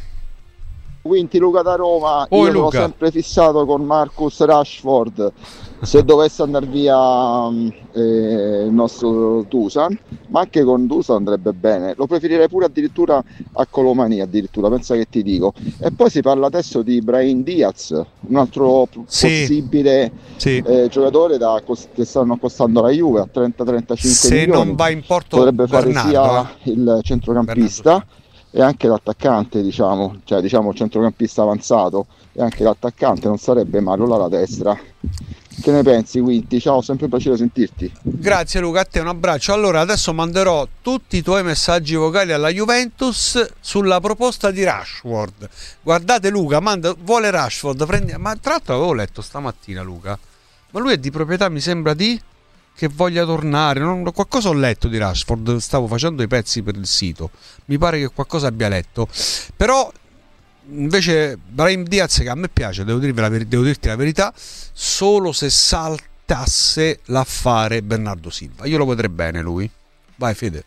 Quindi Luca da Roma, oh, io Luca. sono sempre fissato con Marcus Rashford se dovesse andare via eh, il nostro Dusan, ma anche con Dusan andrebbe bene, lo preferirei pure addirittura a Colomani, addirittura, pensa che ti dico. E poi si parla adesso di Brahim Diaz, un altro sì. possibile sì. Eh, giocatore da, che stanno costando la Juve a trenta trentacinque se milioni. Non va in porto potrebbe Bernardo, fare sia eh. il centrocampista Bernardo. E anche l'attaccante, diciamo, cioè diciamo il centrocampista avanzato e anche l'attaccante, non sarebbe male là la destra. Che ne pensi, Quinti? Ciao, sempre un piacere sentirti. Grazie Luca, a te un abbraccio. Allora adesso manderò tutti i tuoi messaggi vocali alla Juventus sulla proposta di Rashford. Guardate Luca, manda, vuole Rashford, prendi... ma tra l'altro avevo letto stamattina Luca, ma lui è di proprietà, mi sembra di... che voglia tornare, non, qualcosa ho letto di Rashford, stavo facendo i pezzi per il sito, mi pare che qualcosa abbia letto, però invece Brahim Diaz, che a me piace, devo, dirvi la ver- devo dirti la verità, solo se saltasse l'affare Bernardo Silva, io lo vedrei bene lui. Vai Fede.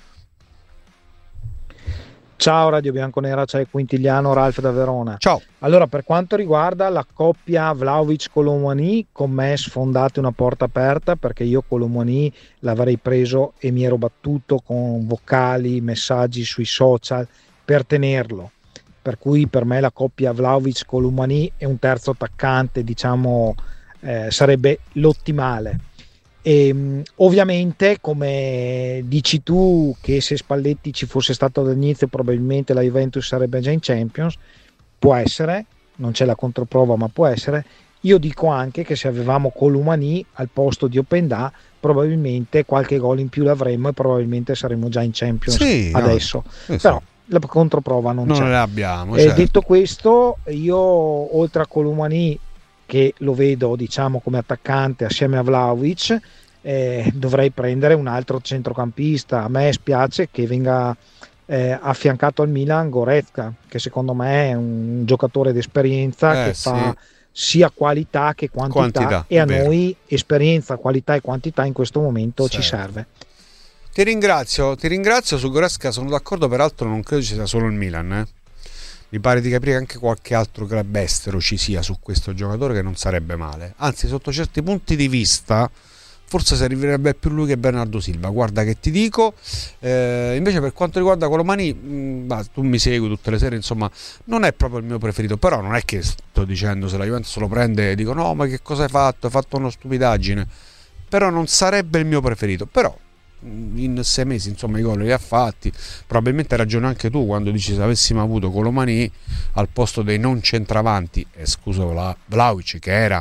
Ciao Radio Bianconera, c'è Quintiliano, Ralf da Verona. Ciao. Allora, per quanto riguarda la coppia Vlahovic-Colomani, con me sfondate una porta aperta, perché io Colomani l'avrei preso e mi ero battuto con vocali, messaggi sui social per tenerlo. Per cui per me la coppia Vlahovic-Colomani è un terzo attaccante, diciamo, eh, sarebbe l'ottimale. E, ovviamente, come dici tu, che se Spalletti ci fosse stato dall'inizio probabilmente la Juventus sarebbe già in Champions, può essere, non c'è la controprova ma può essere. Io dico anche che se avevamo Colomani al posto di Openda probabilmente qualche gol in più l'avremmo e probabilmente saremmo già in Champions sì, adesso, no. sì, però sì. la controprova non, non c'è. Ne abbiamo, eh, certo. Detto questo, io oltre a Colomani, che lo vedo diciamo come attaccante assieme a Vlahovic, eh, dovrei prendere un altro centrocampista. A me spiace che venga eh, affiancato al Milan Goretzka, che secondo me è un giocatore d'esperienza eh, che sì. fa sia qualità che quantità, quantità e a vero. Noi esperienza, qualità e quantità in questo momento certo. ci serve. Ti ringrazio, ti ringrazio su Goretzka, sono d'accordo, peraltro non credo ci sia solo il Milan, eh. Mi pare di capire che anche qualche altro club estero ci sia su questo giocatore, che non sarebbe male. Anzi, sotto certi punti di vista, forse servirebbe più lui che Bernardo Silva. Guarda che ti dico. Eh, invece per quanto riguarda Colomani, mh, bah, tu mi segui tutte le sere, insomma, non è proprio il mio preferito. Però non è che sto dicendo se la Juventus lo prende e dico no, ma che cosa hai fatto? Hai fatto una stupidaggine. Però non sarebbe il mio preferito. Però in sei mesi insomma i gol li ha fatti. Probabilmente hai ragione anche tu quando dici se avessimo avuto Colomani al posto dei non centravanti, e scuso la Vlahovic che era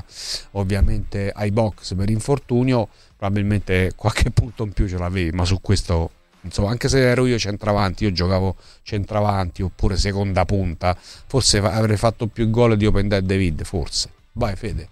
ovviamente ai box per infortunio, probabilmente qualche punto in più ce l'avevi, ma su questo insomma, anche se ero io centravanti, io giocavo centravanti oppure seconda punta, forse avrei fatto più gol di Open Dead David, forse. Vai Fede.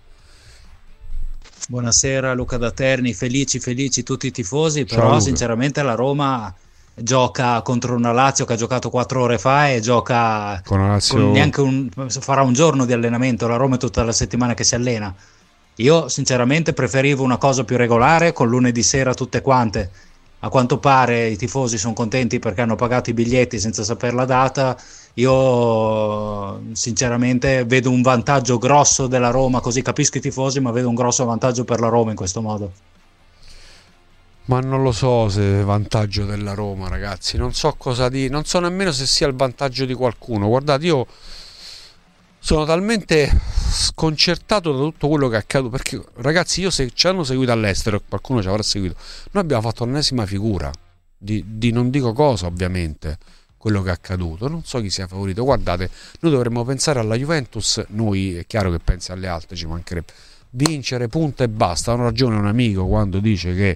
Buonasera Luca da Terni, felici felici tutti i tifosi, Ciao, però Luca. sinceramente la Roma gioca contro una Lazio che ha giocato quattro ore fa e gioca Con una Lazio... con neanche un, farà un giorno di allenamento, la Roma è tutta la settimana che si allena. Io sinceramente preferivo una cosa più regolare, con lunedì sera tutte quante. A quanto pare i tifosi sono contenti perché hanno pagato i biglietti senza sapere la data. Io sinceramente vedo un vantaggio grosso della Roma, così capisco i tifosi, ma vedo un grosso vantaggio per la Roma in questo modo. Ma non lo so se è vantaggio della Roma, ragazzi, non so cosa dire, non so nemmeno se sia il vantaggio di qualcuno. Guardate, io sono talmente sconcertato da tutto quello che è accaduto, perché ragazzi, io se ci hanno seguito all'estero, qualcuno ci avrà seguito, noi abbiamo fatto l'ennesima figura di, di non dico cosa, ovviamente, quello che è accaduto, non so chi sia favorito. Guardate, noi dovremmo pensare alla Juventus, noi è chiaro che pensi alle altre, ci mancherebbe, vincere, punta e basta. Ha ragione un amico quando dice che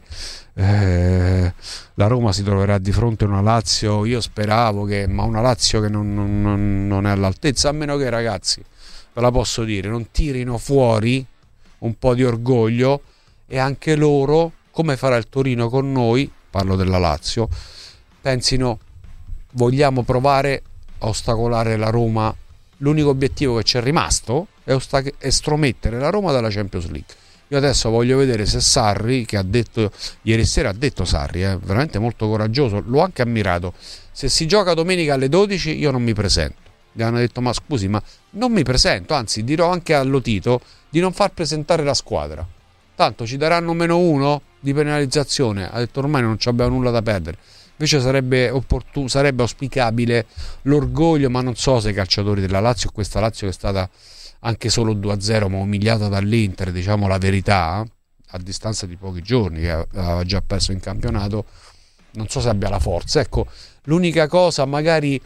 eh, la Roma si troverà di fronte a una Lazio, io speravo che, ma una Lazio che non, non, non è all'altezza, a meno che, ragazzi, ve la posso dire, non tirino fuori un po' di orgoglio, e anche loro, come farà il Torino con noi, parlo della Lazio, pensino vogliamo provare a ostacolare la Roma. L'unico obiettivo che ci è rimasto è ostac- estromettere la Roma dalla Champions League. Io adesso voglio vedere se Sarri, che ha detto ieri sera, ha detto Sarri, è eh, veramente molto coraggioso, l'ho anche ammirato, se si gioca domenica alle dodici io non mi presento. Gli hanno detto ma scusi, ma non mi presento, anzi dirò anche a Lotito di non far presentare la squadra, tanto ci daranno meno uno di penalizzazione. Ha detto ormai non abbiamo nulla da perdere. Invece sarebbe opportuno, sarebbe auspicabile l'orgoglio, ma non so se i calciatori della Lazio, questa Lazio che è stata anche solo due a zero ma umiliata dall'Inter, diciamo la verità, a distanza di pochi giorni, che aveva già perso in campionato, non so se abbia la forza. Ecco, l'unica cosa, magari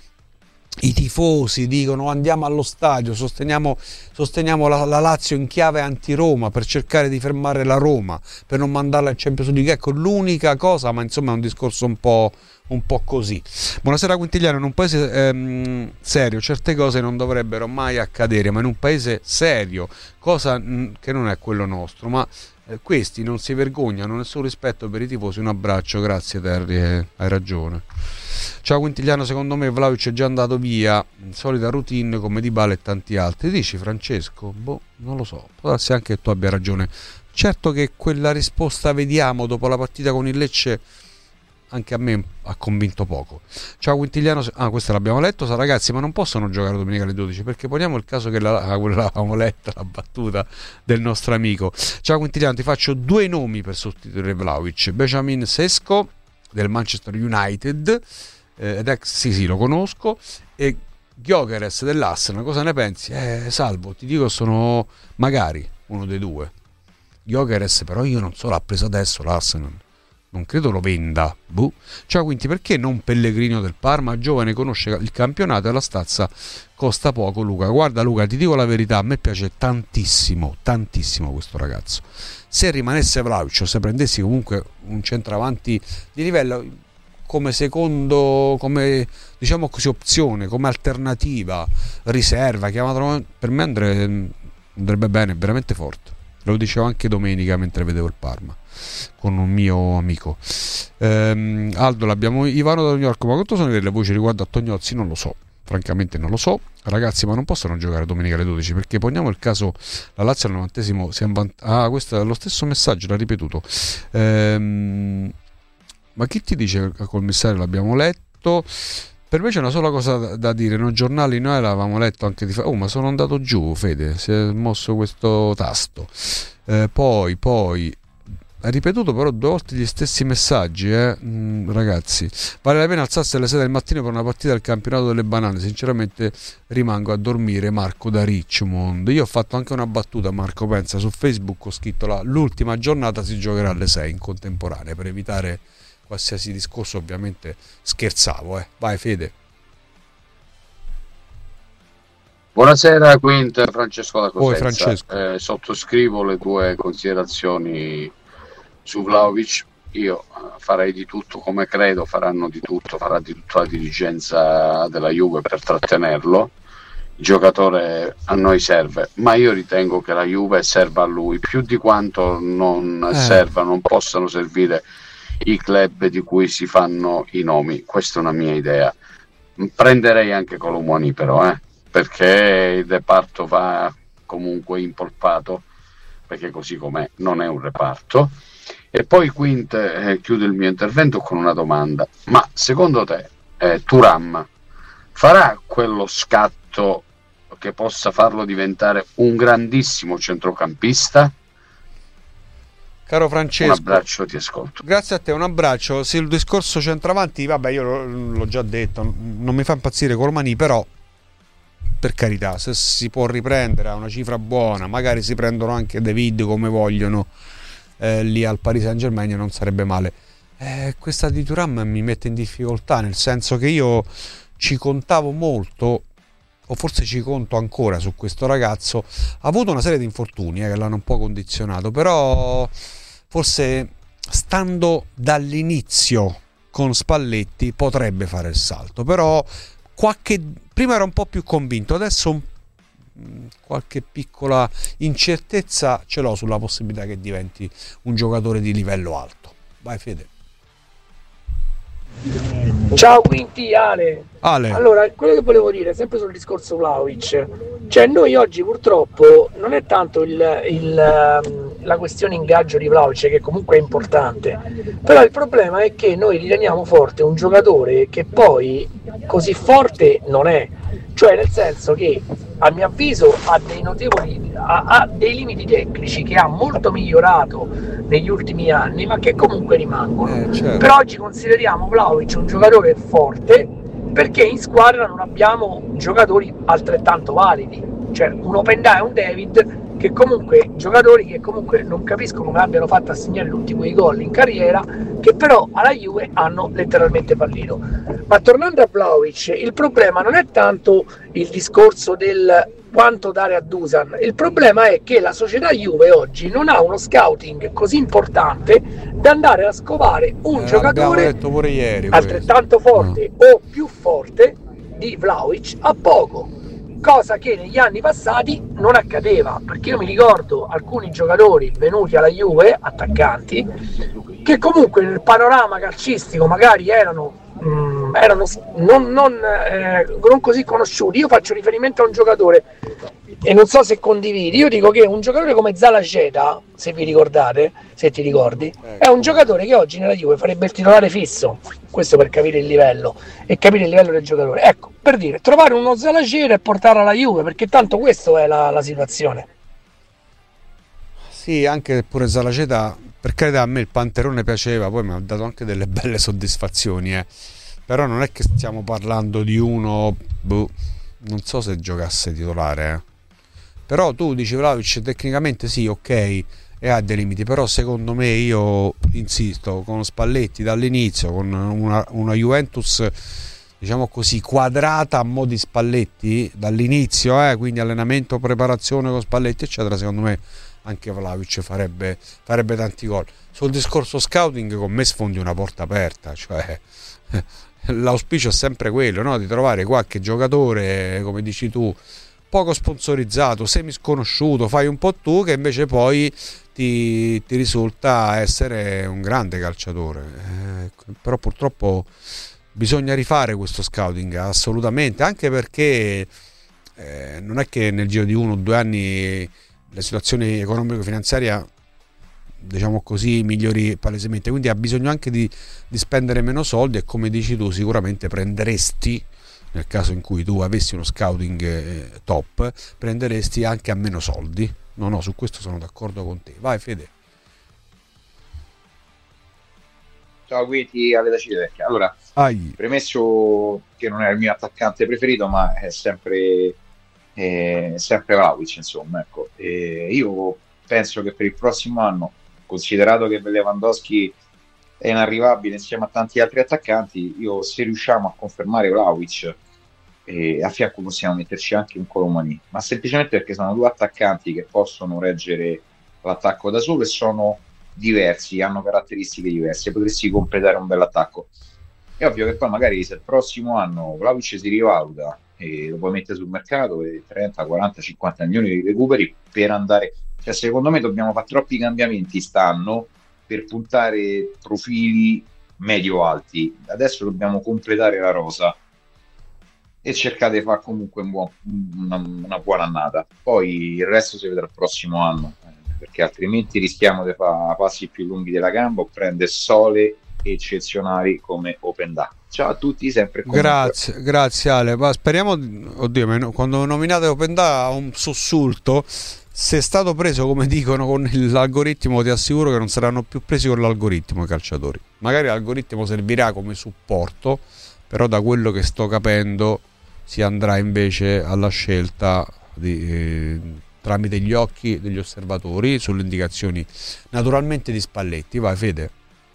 i tifosi dicono andiamo allo stadio, sosteniamo, sosteniamo la, la Lazio in chiave anti-Roma per cercare di fermare la Roma, per non mandarla in Champions League. Ecco, l'unica cosa, ma insomma è un discorso un po', un po' così. Buonasera Quintigliano, in un paese ehm, serio certe cose non dovrebbero mai accadere, ma in un paese serio, cosa mh, che non è quello nostro, ma eh, questi non si vergognano, nessun rispetto per i tifosi. Un abbraccio, grazie Terry, eh, hai ragione. Ciao Quintigliano, secondo me Vlahovic è già andato via, solita routine come Dybala e tanti altri. Dici Francesco? Boh, non lo so, può darsi anche che tu abbia ragione. Certo che quella risposta vediamo dopo la partita con il Lecce anche a me ha convinto poco. Ciao Quintigliano, ah questa l'abbiamo letto, sa ragazzi, ma non possono giocare domenica alle dodici, perché poniamo il caso che la, quella l'avevamo letta, la battuta del nostro amico. Ciao Quintigliano, ti faccio due nomi per sostituire Vlahovic: Benjamin Sesko del Manchester United, eh, ed ex, sì sì lo conosco, e Gyökeres dell'Arsenal. Cosa ne pensi? Eh, Salvo, ti dico sono magari uno dei due. Gyökeres però io non so, l'ha preso adesso l'Arsenal, non credo lo venda. Buh. Ciao Quinti, perché non Pellegrino del Parma? Giovane, conosce il campionato e la stazza costa poco. Luca, guarda Luca, ti dico la verità, a me piace tantissimo, tantissimo questo ragazzo. Se rimanesse Vlahovic o se prendessi comunque un centravanti di livello come secondo, come diciamo così, opzione, come alternativa, riserva, chiamatelo, per me andrebbe, andrebbe bene, veramente forte. Lo dicevo anche domenica mentre vedevo il Parma con un mio amico. ehm, Aldo, l'abbiamo Ivano da New York, ma quanto sono le voci riguardo a Tognozzi? Non lo so, francamente non lo so ragazzi, ma non possono giocare domenica alle dodici, perché poniamo il caso la Lazio al novantesimo si invant- ah questo è lo stesso messaggio, l'ha ripetuto. ehm, ma chi ti dice col commissario? L'abbiamo letto. Per me c'è una sola cosa da, da dire, noi giornali noi l'avevamo letto anche di fa- oh ma sono andato giù, Fede, si è mosso questo tasto. Eh, poi poi ha ripetuto però due volte gli stessi messaggi, eh? mm, ragazzi, vale la pena alzarsi alle sette del mattino per una partita del campionato delle banane? Sinceramente rimango a dormire. Marco da Richmond. Io ho fatto anche una battuta, Marco, pensa, su Facebook ho scritto la, l'ultima giornata si giocherà alle sei in contemporanea, per evitare qualsiasi discorso, ovviamente scherzavo, eh. Vai Fede. Buonasera Quint, Francesco da Poi Cosenza. Francesco. Eh, sottoscrivo le tue considerazioni su Vlahovic. io farei di tutto, come credo faranno di tutto, farà di tutto la dirigenza della Juve per trattenerlo. Il giocatore a noi serve, ma io ritengo che la Juve serva a lui più di quanto non Eh. serva, non possano servire i club di cui si fanno i nomi. Questa è una mia idea. Prenderei anche Colomoni però, eh, perché il reparto va comunque impolpato, perché così com'è non è un reparto. E poi Quint, eh, chiudo il mio intervento con una domanda: ma secondo te eh, Thuram farà quello scatto che possa farlo diventare un grandissimo centrocampista? Caro Francesco, Un abbraccio, ti ascolto. grazie a te, un abbraccio. Se il discorso centravanti, vabbè, io lo- l'ho già detto, non mi fa impazzire Colomani, però per carità, se si può riprendere a una cifra buona, magari si prendono anche David come vogliono eh, lì al Paris Saint Germain, non sarebbe male. Eh, questa di Thuram mi mette in difficoltà, nel senso che io ci contavo molto, o forse ci conto ancora su questo ragazzo. Ha avuto una serie di infortuni eh, che l'hanno un po' condizionato, però forse stando dall'inizio con Spalletti potrebbe fare il salto, però qualche, prima ero un po' più convinto, adesso mh, qualche piccola incertezza ce l'ho sulla possibilità che diventi un giocatore di livello alto. Vai Fede. Ciao Quinti, Ale. Ale. Allora, quello che volevo dire, sempre sul discorso Vlahovic, cioè noi oggi purtroppo non è tanto il, il, ehm, la questione ingaggio di Vlahovic, che comunque è importante, però il problema è che noi riteniamo forte un giocatore che poi così forte non è, cioè nel senso che a mio avviso ha dei notevoli, ha, ha dei limiti tecnici che ha molto migliorato negli ultimi anni, ma che comunque rimangono. Eh, certo. Però oggi consideriamo Vlahovic un giocatore forte perché in squadra non abbiamo giocatori altrettanto validi, cioè un Openda e un David, che comunque giocatori che comunque non capisco come abbiano fatto a segnare tutti quei gol in carriera, che però alla Juve hanno letteralmente fallito. Ma tornando a Vlahovic, il problema non è tanto il discorso del quanto dare a Dusan, il problema è che la società Juve oggi non ha uno scouting così importante da andare a scovare un Eh, l'abbiamo giocatore detto pure ieri questo. altrettanto forte o più forte di Vlahovic a poco, cosa che negli anni passati non accadeva, perché io mi ricordo alcuni giocatori venuti alla Juve, attaccanti, che comunque nel panorama calcistico magari erano, mh, erano non, non, eh, non così conosciuti. Io faccio riferimento a un giocatore e non so se condividi, io dico che un giocatore come Zalageta, se vi ricordate, se ti ricordi, è un giocatore che oggi nella Juve farebbe il titolare fisso, questo per capire il livello e capire il livello del giocatore. Ecco, per dire, trovare uno Zalageta e portarlo alla Juve, perché tanto questo è la, la situazione. Sì, anche pure Zalaceta, per carità, a me il Panterone piaceva, poi mi ha dato anche delle belle soddisfazioni, eh. Però non è che stiamo parlando di uno, boh, non so se giocasse titolare, eh. Però tu dici Vlahovic tecnicamente sì, ok, e ha dei limiti, però secondo me, io insisto, con Spalletti dall'inizio, con una, una Juventus diciamo così quadrata a mo' di Spalletti dall'inizio, eh, quindi allenamento, preparazione con Spalletti eccetera, secondo me anche Vlahovic farebbe, farebbe tanti gol. Sul discorso scouting con me sfondi una porta aperta, cioè l'auspicio è sempre quello, no? Di trovare qualche giocatore, come dici tu, poco sponsorizzato, semi sconosciuto, fai un po' tu, che invece poi ti, ti risulta essere un grande calciatore, eh, però purtroppo bisogna rifare questo scouting assolutamente, anche perché eh, non è che nel giro di uno o due anni la situazione economico-finanziaria, diciamo così, migliori palesemente, quindi ha bisogno anche di, di spendere meno soldi, e come dici tu sicuramente prenderesti, nel caso in cui tu avessi uno scouting eh, top, prenderesti anche a meno soldi. No, no, su questo sono d'accordo con te. Vai Fede. Ciao Guiti, Ale da Civitavecchia. Allora, Ai. premesso che non è il mio attaccante preferito, ma è sempre è sempre Vlahovic, insomma, ecco. E io penso che per il prossimo anno, considerato che Lewandowski è inarrivabile insieme a tanti altri attaccanti, io se riusciamo a confermare Vlahovic, eh, a fianco possiamo metterci anche un Colomani, ma semplicemente perché sono due attaccanti che possono reggere l'attacco da solo e sono diversi, hanno caratteristiche diverse, potresti completare un bel attacco. È ovvio che poi magari se il prossimo anno Vlahovic si rivaluta e lo puoi mettere sul mercato e trenta, quaranta, cinquanta milioni di recuperi per andare, cioè secondo me dobbiamo fare troppi cambiamenti stanno per puntare profili medio-alti. Adesso dobbiamo completare la rosa e cercare di fare comunque un buon, una, una buona annata. Poi il resto si vedrà il prossimo anno, eh, perché altrimenti rischiamo di fare passi più lunghi della gamba o prendere sole eccezionali come Open Da. Ciao a tutti, sempre comunque. Grazie, grazie Ale. Ma speriamo, oddio, ma no, quando nominate Open Da un sussulto. Se è stato preso come dicono con l'algoritmo, ti assicuro che non saranno più presi con l'algoritmo i calciatori. Magari l'algoritmo servirà come supporto, però da quello che sto capendo si andrà invece alla scelta di, eh, tramite gli occhi degli osservatori sulle indicazioni naturalmente di Spalletti. Vai Fede.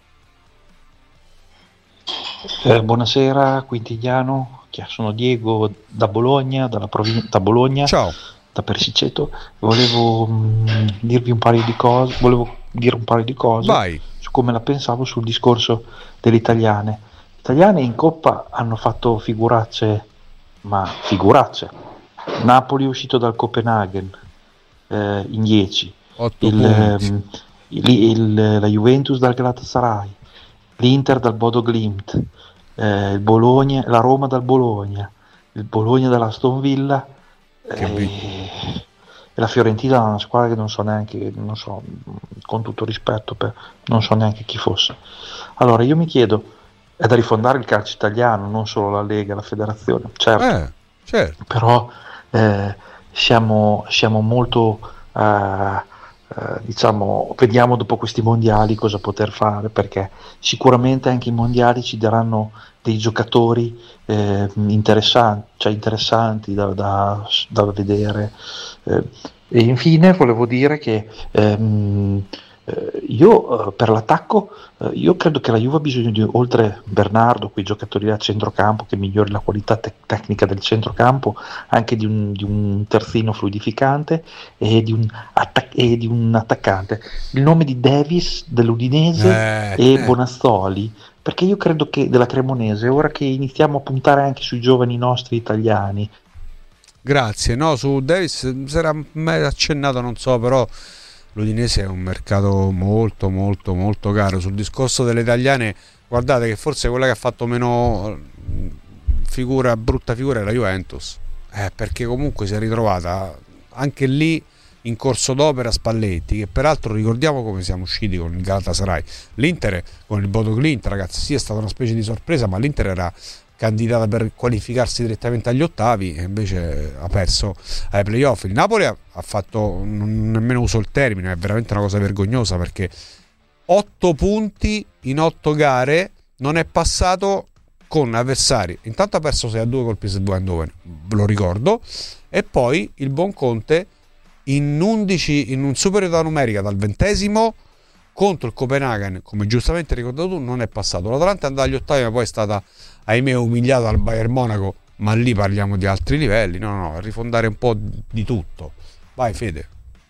Eh, buonasera Quintigliano, sono Diego da Bologna, dalla provincia da Bologna. Ciao. Da Persiceto. Volevo mh, dirvi un paio di cose, volevo dire un paio di cose Vai. su come la pensavo sul discorso delle italiane. Le italiane in Coppa hanno fatto figuracce, ma figuracce. Napoli è uscito dal Copenaghen eh, in dieci, il, ehm, il, il, la Juventus dal Galatasaray, l'Inter dal Bodo Glimt, eh, il Bologna, la Roma dal Bologna, il Bologna dall'Aston Villa. E, e la Fiorentina è una squadra che non so neanche, non so, con tutto rispetto, per, non so neanche chi fosse. Allora io mi chiedo, è da rifondare il calcio italiano, non solo la Lega, la federazione, certo, eh, certo. Però eh, siamo, siamo molto eh, eh, diciamo, vediamo dopo questi mondiali cosa poter fare, perché sicuramente anche i mondiali ci daranno dei giocatori eh, interessanti, cioè interessanti da, da, da vedere. Eh, e infine volevo dire che ehm, eh, io eh, per l'attacco eh, io credo che la Juve ha bisogno di, oltre Bernardo, quei giocatori a centrocampo che migliori la qualità te- tecnica del centrocampo, anche di un, di un terzino fluidificante e di un, attac- e di un attaccante. Il nome di Davis dell'Udinese eh, e eh. Bonazzoli, perché io credo che della Cremonese, ora che iniziamo a puntare anche sui giovani nostri italiani. Grazie, no, su Davis si era mai accennato, non so, però l'Udinese è un mercato molto molto molto caro. Sul discorso delle italiane, guardate che forse quella che ha fatto meno figura, brutta figura è la Juventus, eh, perché comunque si è ritrovata anche lì in corso d'opera Spalletti, che peraltro ricordiamo come siamo usciti con il Galatasaray. L'Inter con il Bodo Glimt, ragazzi, sì, è stata una specie di sorpresa, ma l'Inter era candidata per qualificarsi direttamente agli ottavi e invece ha perso ai playoff. Il Napoli ha, ha fatto, non nemmeno uso il termine, è veramente una cosa vergognosa, perché otto punti in otto gare, non è passato con avversari. Intanto ha perso sei a due col P S V Eindhoven, ve lo ricordo, e poi il buon Conte in undici, in un superiorità numerica dal ventesimo contro il Copenaghen, come giustamente hai ricordato tu, non è passato. L'Atalanta è andata agli ottavi, ma poi è stata, ahimè, umiliata dal Bayern Monaco, ma lì parliamo di altri livelli. No, no, rifondare un po' di tutto. Vai Fede.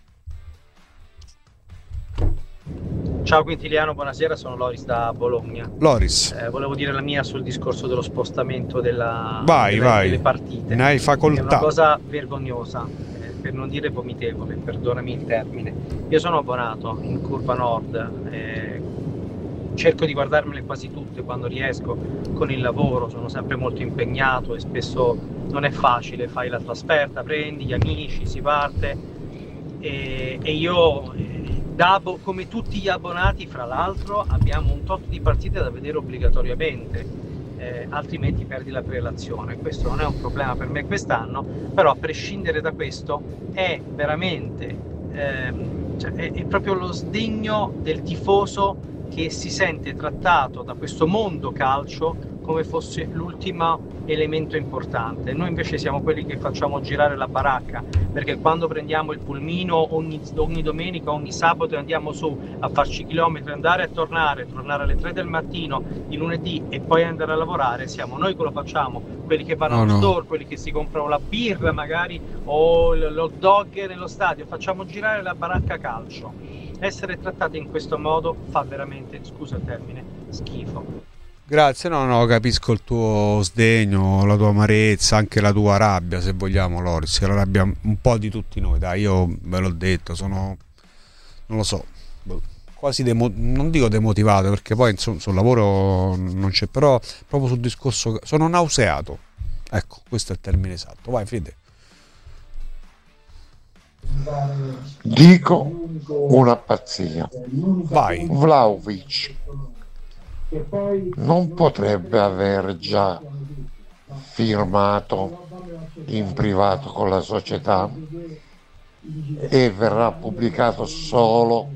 Ciao Quintiliano, buonasera, sono Loris da Bologna. Loris. Eh, volevo dire la mia sul discorso dello spostamento della, vai, delle, vai. delle partite. Ne hai facoltà. È una cosa vergognosa, eh, per non dire vomitevole, perdonami il termine. Io sono abbonato in Curva Nord, eh, cerco di guardarmele quasi tutte quando riesco. Con il lavoro sono sempre molto impegnato e spesso non è facile, fai la trasferta, prendi gli amici, si parte e, e io... Eh, Da, come tutti gli abbonati, fra l'altro, abbiamo un tot di partite da vedere obbligatoriamente, eh, altrimenti perdi la prelazione. Questo non è un problema per me quest'anno, però a prescindere da questo è veramente ehm, cioè è, è proprio lo sdegno del tifoso che si sente trattato da questo mondo calcio come fosse l'ultimo elemento importante. Noi invece siamo quelli che facciamo girare la baracca, perché quando prendiamo il pulmino ogni, ogni domenica, ogni sabato e andiamo su a farci chilometri, andare e tornare, tornare alle tre del mattino di lunedì e poi andare a lavorare, siamo noi che lo facciamo, quelli che vanno no, allo no. store, quelli che si comprano la birra magari o l'hot dog nello stadio, facciamo girare la baracca calcio. essere trattate in questo modo fa veramente, scusa il termine, schifo. Grazie, no, no, capisco il tuo sdegno, la tua amarezza, anche la tua rabbia, se vogliamo, Loris, la rabbia un po' di tutti noi, dai, io ve l'ho detto, sono, non lo so, quasi demo, non dico demotivato, perché poi insomma, sul lavoro non c'è, però proprio sul discorso, sono nauseato, ecco, questo è il termine esatto. Vai, Fede. Dico una pazzia. Vai. Vlahovic non potrebbe aver già firmato in privato con la società e verrà pubblicato solo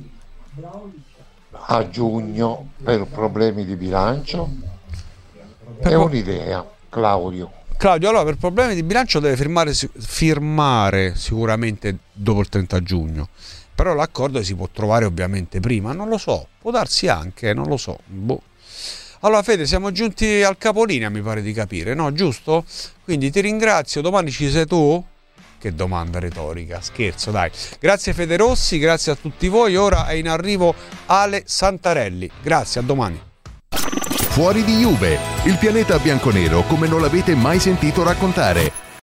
a giugno per problemi di bilancio? È un'idea, Claudio. Claudio, allora per problemi di bilancio deve firmare, firmare sicuramente dopo il trenta giugno, però l'accordo si può trovare ovviamente prima, non lo so, può darsi anche, non lo so, boh. Allora Fede, siamo giunti al capolinea, mi pare di capire, no? Giusto? Quindi ti ringrazio, domani ci sei tu? Che domanda retorica, scherzo, dai. Grazie Fede Rossi, grazie a tutti voi, ora è in arrivo Ale Santarelli, grazie, a domani. Fuori di Juve, il pianeta bianconero come non l'avete mai sentito raccontare.